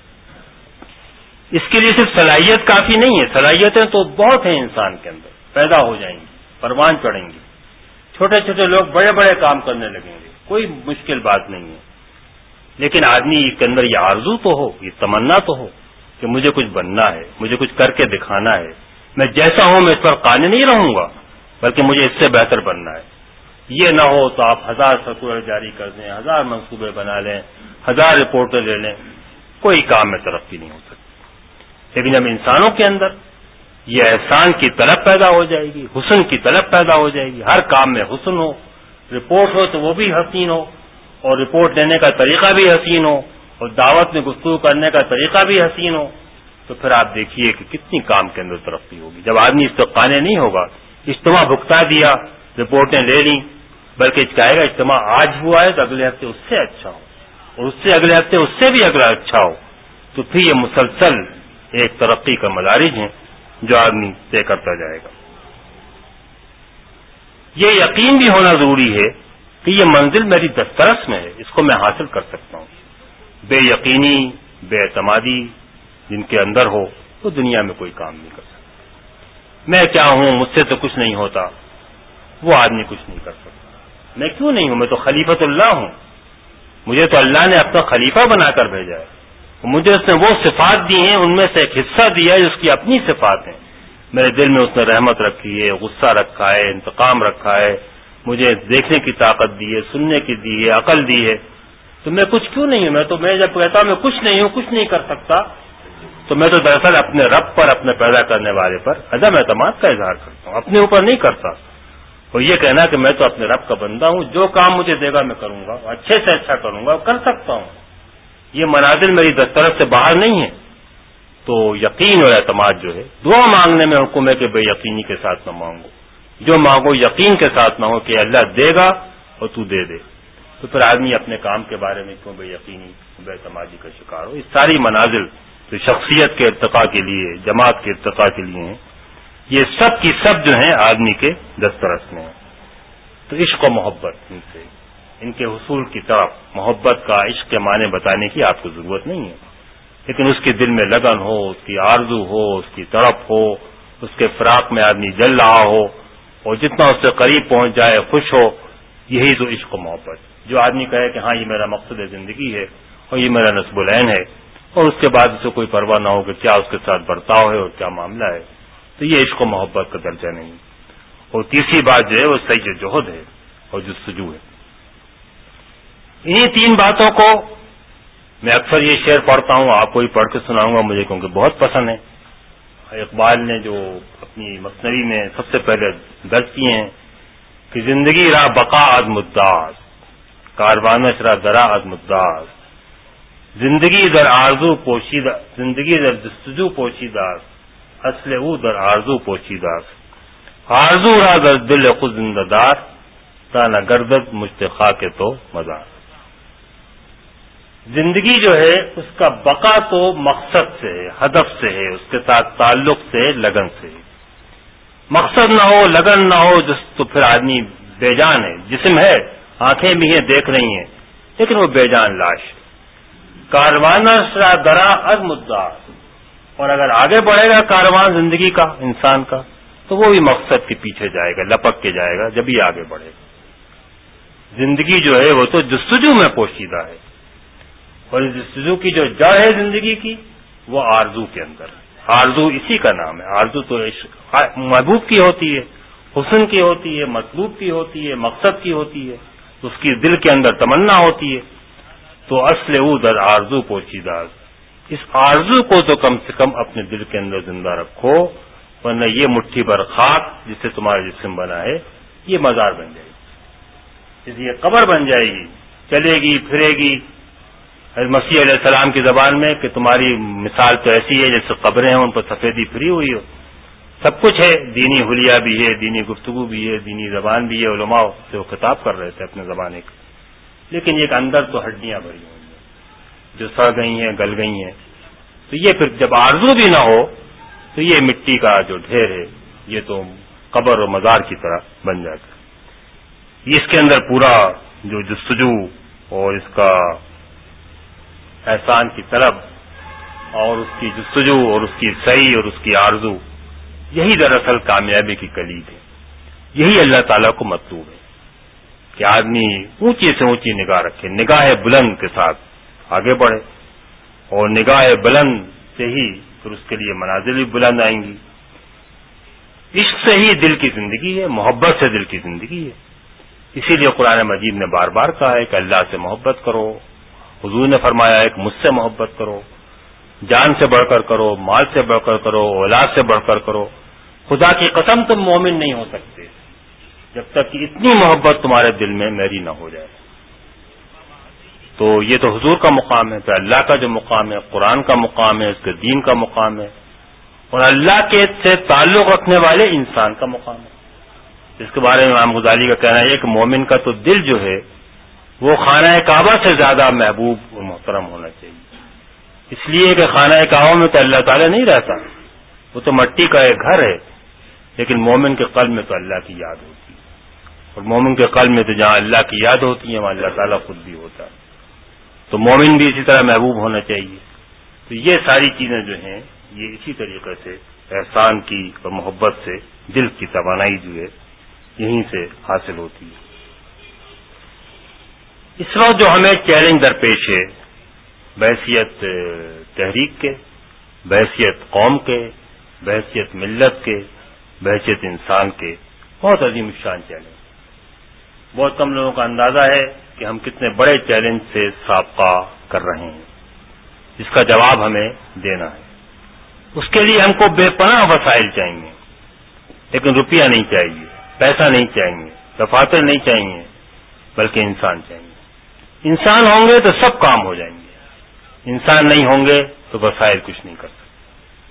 اس کے لیے صرف صلاحیت کافی نہیں ہے، صلاحیتیں تو بہت ہیں انسان کے اندر، پیدا ہو جائیں گی، پروان چڑھیں گی، چھوٹے چھوٹے لوگ بڑے بڑے کام کرنے لگیں گے، کوئی مشکل بات نہیں ہے، لیکن آدمی کے اندر یہ آرزو تو ہو، یہ تمنا تو ہو کہ مجھے کچھ بننا ہے، مجھے کچھ کر کے دکھانا ہے، میں جیسا ہوں میں اس پر قانع نہیں رہوں گا بلکہ مجھے اس سے بہتر بننا ہے۔ یہ نہ ہو تو آپ 1000 سرکولر جاری کر دیں، 1000 منصوبے بنا لیں، 1000 رپورٹیں لے لیں، کوئی کام میں ترقی نہیں ہو سکتی۔ لیکن جب انسانوں کے اندر یہ احسان کی طلب پیدا ہو جائے گی، حسن کی طلب پیدا ہو جائے گی، ہر کام میں حسن ہو، رپورٹ ہو تو وہ بھی حسین ہو، اور رپورٹ لینے کا طریقہ بھی حسین ہو، اور دعوت میں گفتگو کرنے کا طریقہ بھی حسین ہو، تو پھر آپ دیکھیے کہ کتنی کام کے اندر ترقی ہوگی۔ جب آدمی اس سے قانع نہیں ہوگا، اجتماع بھگتا دیا، رپورٹیں لے لیں، بلکہ کہے گا اجتماع آج ہوا ہے تو اگلے ہفتے اس سے اچھا ہو، اور اس سے اگلے ہفتے اس سے بھی اگلا اچھا ہو، تو پھر یہ مسلسل ایک ترقی کا مدارج ہے جو آدمی طے کرتا جائے گا۔ یہ یقین بھی ہونا ضروری ہے کہ یہ منزل میری دسترس میں ہے، اس کو میں حاصل کر سکتا ہوں۔ بے یقینی، بے اعتمادی جن کے اندر ہو تو دنیا میں کوئی کام نہیں کر سکتا۔ میں کیا ہوں، مجھ سے تو کچھ نہیں ہوتا، وہ آدمی کچھ نہیں کر سکتا۔ میں کیوں نہیں ہوں، میں تو خلیفۃ اللہ ہوں، مجھے تو اللہ نے اپنا خلیفہ بنا کر بھیجا ہے، مجھے اس نے وہ صفات دی ہیں، ان میں سے ایک حصہ دیا ہے جو اس کی اپنی صفات ہیں۔ میرے دل میں اس نے رحمت رکھی ہے، غصہ رکھا ہے، انتقام رکھا ہے، مجھے دیکھنے کی طاقت دی ہے، سننے کی دی ہے، عقل دی ہے، تو میں کچھ کیوں نہیں ہوں؟ میں جب کہتا ہوں میں کچھ نہیں ہوں، کچھ نہیں کر سکتا، تو میں تو دراصل اپنے رب پر، اپنے پیدا کرنے والے پر عدم اعتماد کا اظہار کرتا ہوں، اپنے اوپر نہیں کرتا۔ اور یہ کہنا کہ میں تو اپنے رب کا بندہ ہوں، جو کام مجھے دے گا میں کروں گا، اچھے سے اچھا کروں گا، کر سکتا ہوں، یہ منازل میری دسترس سے باہر نہیں ہے۔ تو یقین اور اعتماد جو ہے، دعا مانگنے میں حکم ہے کہ بے یقینی کے ساتھ نہ مانگو، جو مانگو یقین کے ساتھ مانگو کہ اللہ دے گا اور تو دے دے۔ تو پھر آدمی اپنے کام کے بارے میں کیوں بے یقینی، بے اعتمادی کا شکار ہو؟ اس ساری منازل جو شخصیت کے ارتقاء کے لیے، جماعت کے ارتقاء کے لیے ہیں، یہ سب کی سب جو ہیں آدمی کے دسترس میں ہیں۔ تو عشق و محبت ان کے حصول کی طرف، محبت کا، عشق کے معنی بتانے کی آپ کو ضرورت نہیں ہے، لیکن اس کے دل میں لگن ہو، اس کی آرزو ہو، اس کی طرف ہو، اس کے فراق میں آدمی جل رہا ہو، اور جتنا اس سے قریب پہنچ جائے خوش ہو، یہی تو عشق و محبت۔ جو آدمی کہے کہ ہاں یہ میرا مقصد زندگی ہے اور یہ میرا نصب العین ہے، اور اس کے بعد اسے کوئی پرواہ نہ ہو کہ کیا اس کے ساتھ برتاؤ ہے اور کیا معاملہ ہے، تو یہ عشق و محبت کا درجہ نہیں۔ اور تیسری بات جو ہے وہ سعی جہد ہے اور جستجو ہے۔ انہی تین باتوں کو میں اکثر یہ شعر پڑھتا ہوں، آپ کو ہی پڑھ کے سناؤں گا مجھے کیونکہ بہت پسند ہے۔ اقبال نے جو اپنی مثنوی میں سب سے پہلے درج کیے ہیں کہ زندگی را بقا از مداز، کاروانش را درا از مداز، زندگی در آرزو پوشیدہ، زندگی در جستجو پوشیدہ، اصل او در آرزو پوشیدہ، آرزو را در دل خود زندہ دار، تا نہ گردد مشتخا کے تو مزار۔ زندگی جو ہے اس کا بقا تو مقصد سے ہے، ہدف سے ہے، اس کے ساتھ تعلق سے، لگن سے۔ مقصد نہ ہو، لگن نہ ہو تو پھر آدمی بے جان ہے، جسم ہے، آنکھیں بھی ہیں دیکھ رہی ہیں، لیکن وہ بے جان لاش ہے۔ کاروانہ شرا درا از مدار، اور اگر آگے بڑھے گا کاروان زندگی کا، انسان کا، تو وہ بھی مقصد کے پیچھے جائے گا، لپک کے جائے گا جب ہی آگے بڑھے گا۔ زندگی جو ہے وہ تو جستجو میں پوشیدہ ہے، اور اس جستجو کی جو جڑ ہے زندگی کی وہ آرزو کے اندر ہے۔ آرزو اسی کا نام ہے۔ آرزو تو محبوب کی ہوتی ہے، حسن کی ہوتی ہے، مطلوب کی ہوتی ہے، مقصد کی ہوتی ہے، اس کی دل کے اندر تمنا ہوتی ہے۔ تو اصل او در آرزو پوشیدہ، اس آرزو کو تو کم سے کم اپنے دل کے اندر زندہ رکھو، ورنہ یہ مٹھی بھر خاک جس سے تمہارا جسم بنا ہے یہ مزار بن جائے گی، یہ قبر بن جائے گی، چلے گی پھرے گی۔ مسیح علیہ السلام کی زبان میں کہ تمہاری مثال تو ایسی ہے جیسے قبریں ہیں ان پر سفیدی پھری ہوئی ہو، سب کچھ ہے، دینی حلیہ بھی ہے، دینی گفتگو بھی ہے، دینی زبان بھی ہے، علماء سے وہ خطاب کر رہے تھے اپنے زمانے کے، لیکن ایک اندر تو ہڈیاں بھری ہوئی ہیں جو سڑ گئی ہیں، گل گئی ہیں۔ تو یہ پھر جب آرزو بھی نہ ہو تو یہ مٹی کا جو ڈھیر ہے یہ تو قبر و مزار کی طرح بن جاتا ہے۔ اس کے اندر پورا جو جستجو اور اس کا احسان کی طلب اور اس کی جستجو اور اس کی سعی اور اس کی آرزو، یہی دراصل کامیابی کی کلید ہے، یہی اللہ تعالیٰ کو مطلوب ہے کہ آدمی اونچی سے اونچی نگاہ رکھے، نگاہ بلند کے ساتھ آگے بڑھے، اور نگاہ بلند سے ہی پھر اس کے لیے منازل بھی بلند آئیں گی۔ عشق سے ہی دل کی زندگی ہے، محبت سے دل کی زندگی ہے، اسی لیے قرآن مجید نے بار بار کہا ہے کہ اللہ سے محبت کرو، حضور نے فرمایا ہے کہ مجھ سے محبت کرو، جان سے بڑھ کر کرو، مال سے بڑھ کر کرو، اولاد سے بڑھ کر کرو، خدا کی قسم تم مومن نہیں ہو سکتے جب تک کہ اتنی محبت تمہارے دل میں میری نہ ہو جائے۔ تو یہ تو حضور کا مقام ہے، تو اللہ کا جو مقام ہے، قرآن کا مقام ہے، اس کے دین کا مقام ہے، اور اللہ کے سے تعلق رکھنے والے انسان کا مقام ہے۔ اس کے بارے میں امام غزالی کا کہنا ہے کہ مومن کا تو دل جو ہے وہ خانہ کعبہ سے زیادہ محبوب اور محترم ہونا چاہیے، اس لیے کہ خانہ کعبہ میں تو اللہ تعالیٰ نہیں رہتا، وہ تو مٹی کا ایک گھر ہے، لیکن مومن کے قلب میں تو اللہ کی یاد ہوتی ہے، اور مومن کے قلب میں تو جہاں اللہ کی یاد ہوتی ہے وہاں اللہ تعالیٰ خود بھی ہوتا ہے، تو مومن بھی اسی طرح محبوب ہونا چاہیے۔ تو یہ ساری چیزیں جو ہیں یہ اسی طریقے سے احسان کی اور محبت سے دل کی توانائی جو ہے یہیں سے حاصل ہوتی ہے۔ اس وقت جو ہمیں چیلنج درپیش ہے بحیثیت تحریک کے، بحیثیت قوم کے، بحیثیت ملت کے، بحیثیت انسان کے، بہت عظیم الشان چیلنج، بہت کم لوگوں کا اندازہ ہے کہ ہم کتنے بڑے چیلنج سے سابقہ کر رہے ہیں، جس کا جواب ہمیں دینا ہے۔ اس کے لیے ہم کو بے پناہ وسائل چاہیے، لیکن روپیہ نہیں چاہیے، پیسہ نہیں چاہیے، دفاتر نہیں چاہیے، بلکہ انسان چاہیے۔ انسان ہوں گے تو سب کام ہو جائیں گے، انسان نہیں ہوں گے تو وسائل کچھ نہیں کر سکتے۔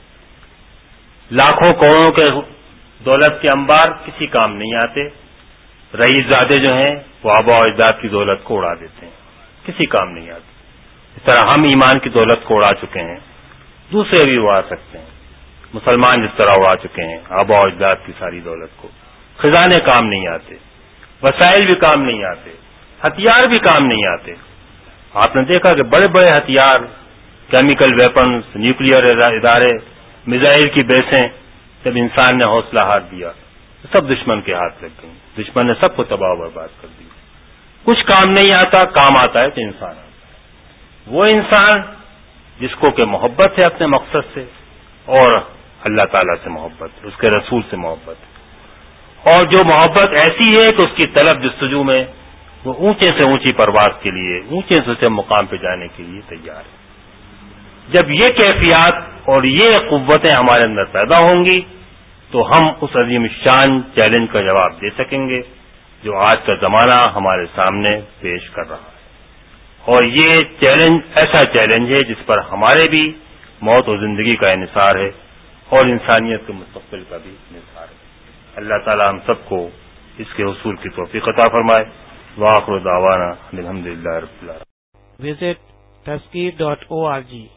لاکھوں کروڑوں کے دولت کے انبار کسی کام نہیں آتے، رئیس زادے جو ہیں وہ آبا و اجداد کی دولت کو اڑا دیتے ہیں، کسی کام نہیں آتے۔ اس طرح ہم ایمان کی دولت کو اڑا چکے ہیں، دوسرے بھی اڑا سکتے ہیں، مسلمان جس طرح اڑا چکے ہیں آبا و اجداد کی ساری دولت کو۔ خزانے کام نہیں آتے، وسائل بھی کام نہیں آتے، ہتھیار بھی کام نہیں آتے۔ آپ نے دیکھا کہ بڑے بڑے ہتھیار، کیمیکل ویپنز، نیوکلیئر ادارے، میزائل کی بیسیں، جب انسان نے حوصلہ ہار دیا تو سب دشمن کے ہاتھ لگ گئی، دشمن نے سب کو تباہ و برباد کر دیا۔ کچھ کام نہیں آتا، کام آتا ہے تو انسان آتا ہے، وہ انسان جس کو کہ محبت ہے اپنے مقصد سے، اور اللہ تعالیٰ سے محبت، اس کے رسول سے محبت، اور جو محبت ایسی ہے کہ اس کی طلب جستجو میں وہ اونچے سے اونچی پرواز کے لیے، اونچے سے اونچے مقام پہ جانے کے لیے تیار ہے۔ جب یہ کیفیات اور یہ قوتیں ہمارے اندر پیدا ہوں گی تو ہم اس عظیم شان چیلنج کا جواب دے سکیں گے جو آج کا زمانہ ہمارے سامنے پیش کر رہا ہے، اور یہ چیلنج ایسا چیلنج ہے جس پر ہمارے بھی موت و زندگی کا انحصار ہے اور انسانیت کے مستقبل کا بھی انحصار ہے۔ اللہ تعالی ہم سب کو اس کے حصول کی توفیق عطا فرمائے۔ وآخر دعوانا الحمدللہ رب العالمین۔ Visit Tazkir.org